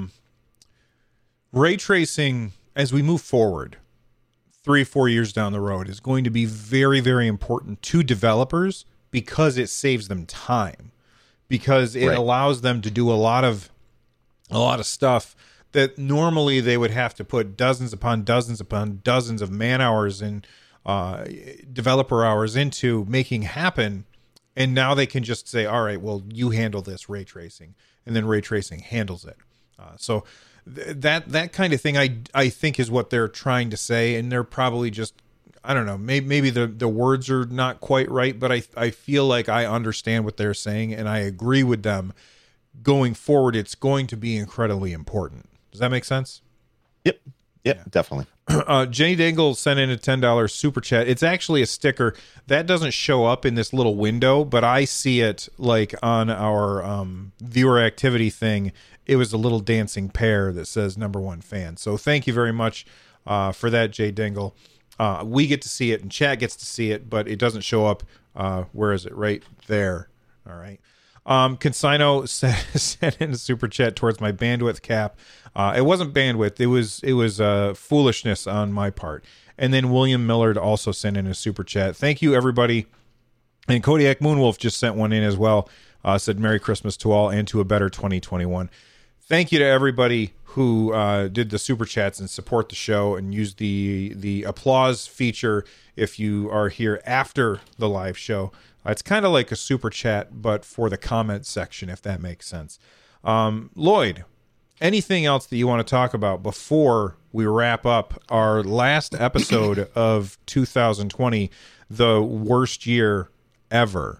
Ray tracing, as we move forward, 3-4 years down the road, is going to be very, very important to developers, because it saves them time, because it allows them to do a lot of stuff that normally they would have to put dozens upon dozens upon dozens of man hours and developer hours into making happen. And now they can just say, all right, well, you handle this ray tracing, and then ray tracing handles it. So that kind of thing, I think, is what they're trying to say. And they're probably just, I don't know, maybe the words are not quite right, but I feel like I understand what they're saying, and I agree with them. Going forward, it's going to be incredibly important. Does that make sense? Yep, yeah. Definitely. Jay Dingle sent in a $10 super chat. It's actually a sticker that doesn't show up in this little window, but I see it like on our viewer activity thing. It was a little dancing pear that says #1 fan. So thank you very much for that, Jay Dingle. We get to see it, and chat gets to see it, but it doesn't show up. Where is it? Right there. All right. Consino sent in a super chat towards my bandwidth cap. It wasn't bandwidth. It was foolishness on my part. And then William Millard also sent in a super chat. Thank you, everybody. And Kodiak Moonwolf just sent one in as well. Said Merry Christmas to all and to a better 2021. Thank you to everybody who did the super chats and support the show and use the applause feature if you are here after the live show. It's kind of like a super chat, but for the comment section, if that makes sense. Lloyd, anything else that you want to talk about before we wrap up our last episode of 2020, the worst year ever?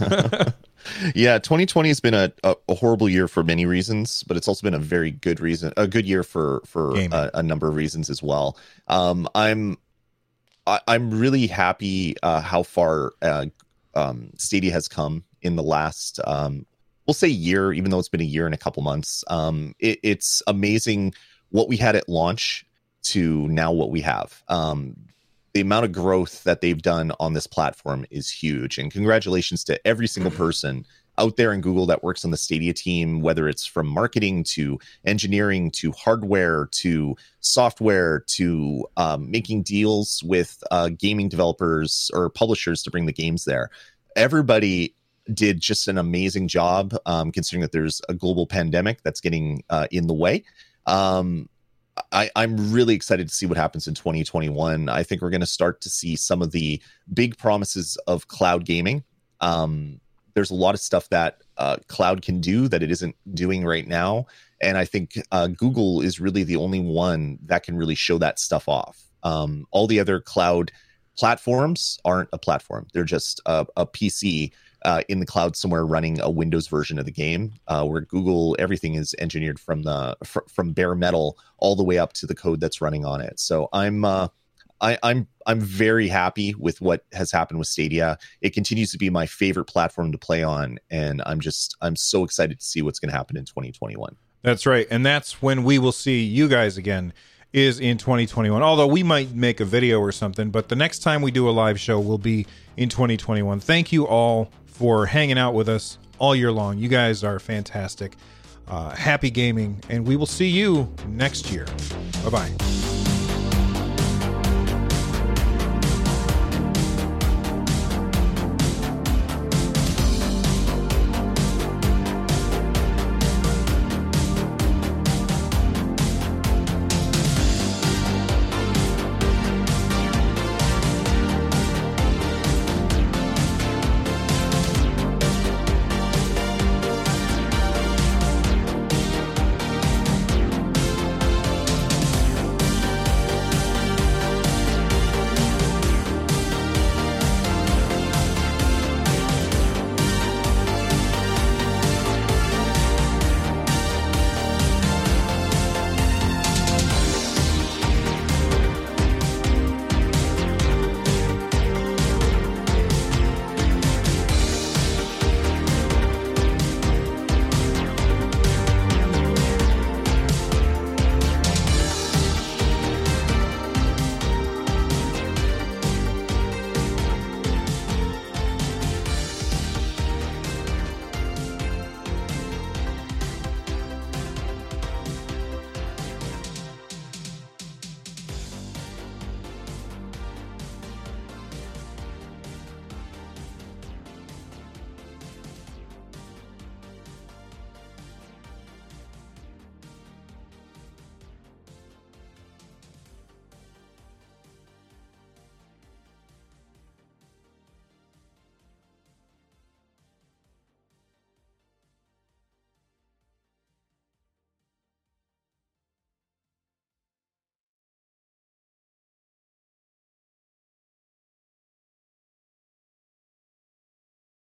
Yeah, 2020 has been a horrible year for many reasons, but it's also been a very good year for a number of reasons as well. I'm really happy how far Stadia has come in the last we'll say year, even though it's been a year and a couple months. It's amazing what we had at launch to now what we have. The amount of growth that they've done on this platform is huge, and congratulations to every single person out there in Google that works on the Stadia team, whether it's from marketing to engineering to hardware to software to making deals with gaming developers or publishers to bring the games there. Everybody did just an amazing job, considering that there's a global pandemic that's getting in the way. I'm really excited to see what happens in 2021. I think we're going to start to see some of the big promises of cloud gaming. There's a lot of stuff that cloud can do that it isn't doing right now. And I think Google is really the only one that can really show that stuff off. All the other cloud platforms aren't a platform. They're just a PC in the cloud somewhere running a Windows version of the game, where Google, everything is engineered from from bare metal all the way up to the code that's running on it. So I'm very happy with what has happened with Stadia. It continues to be my favorite platform to play on, and I'm so excited to see what's going to happen in 2021. That's right, and that's when we will see you guys again, is in 2021. Although we might make a video or something, but the next time we do a live show will be in 2021. Thank you all for hanging out with us all year long. You guys are fantastic. Happy gaming, and we will see you next year. Bye-bye.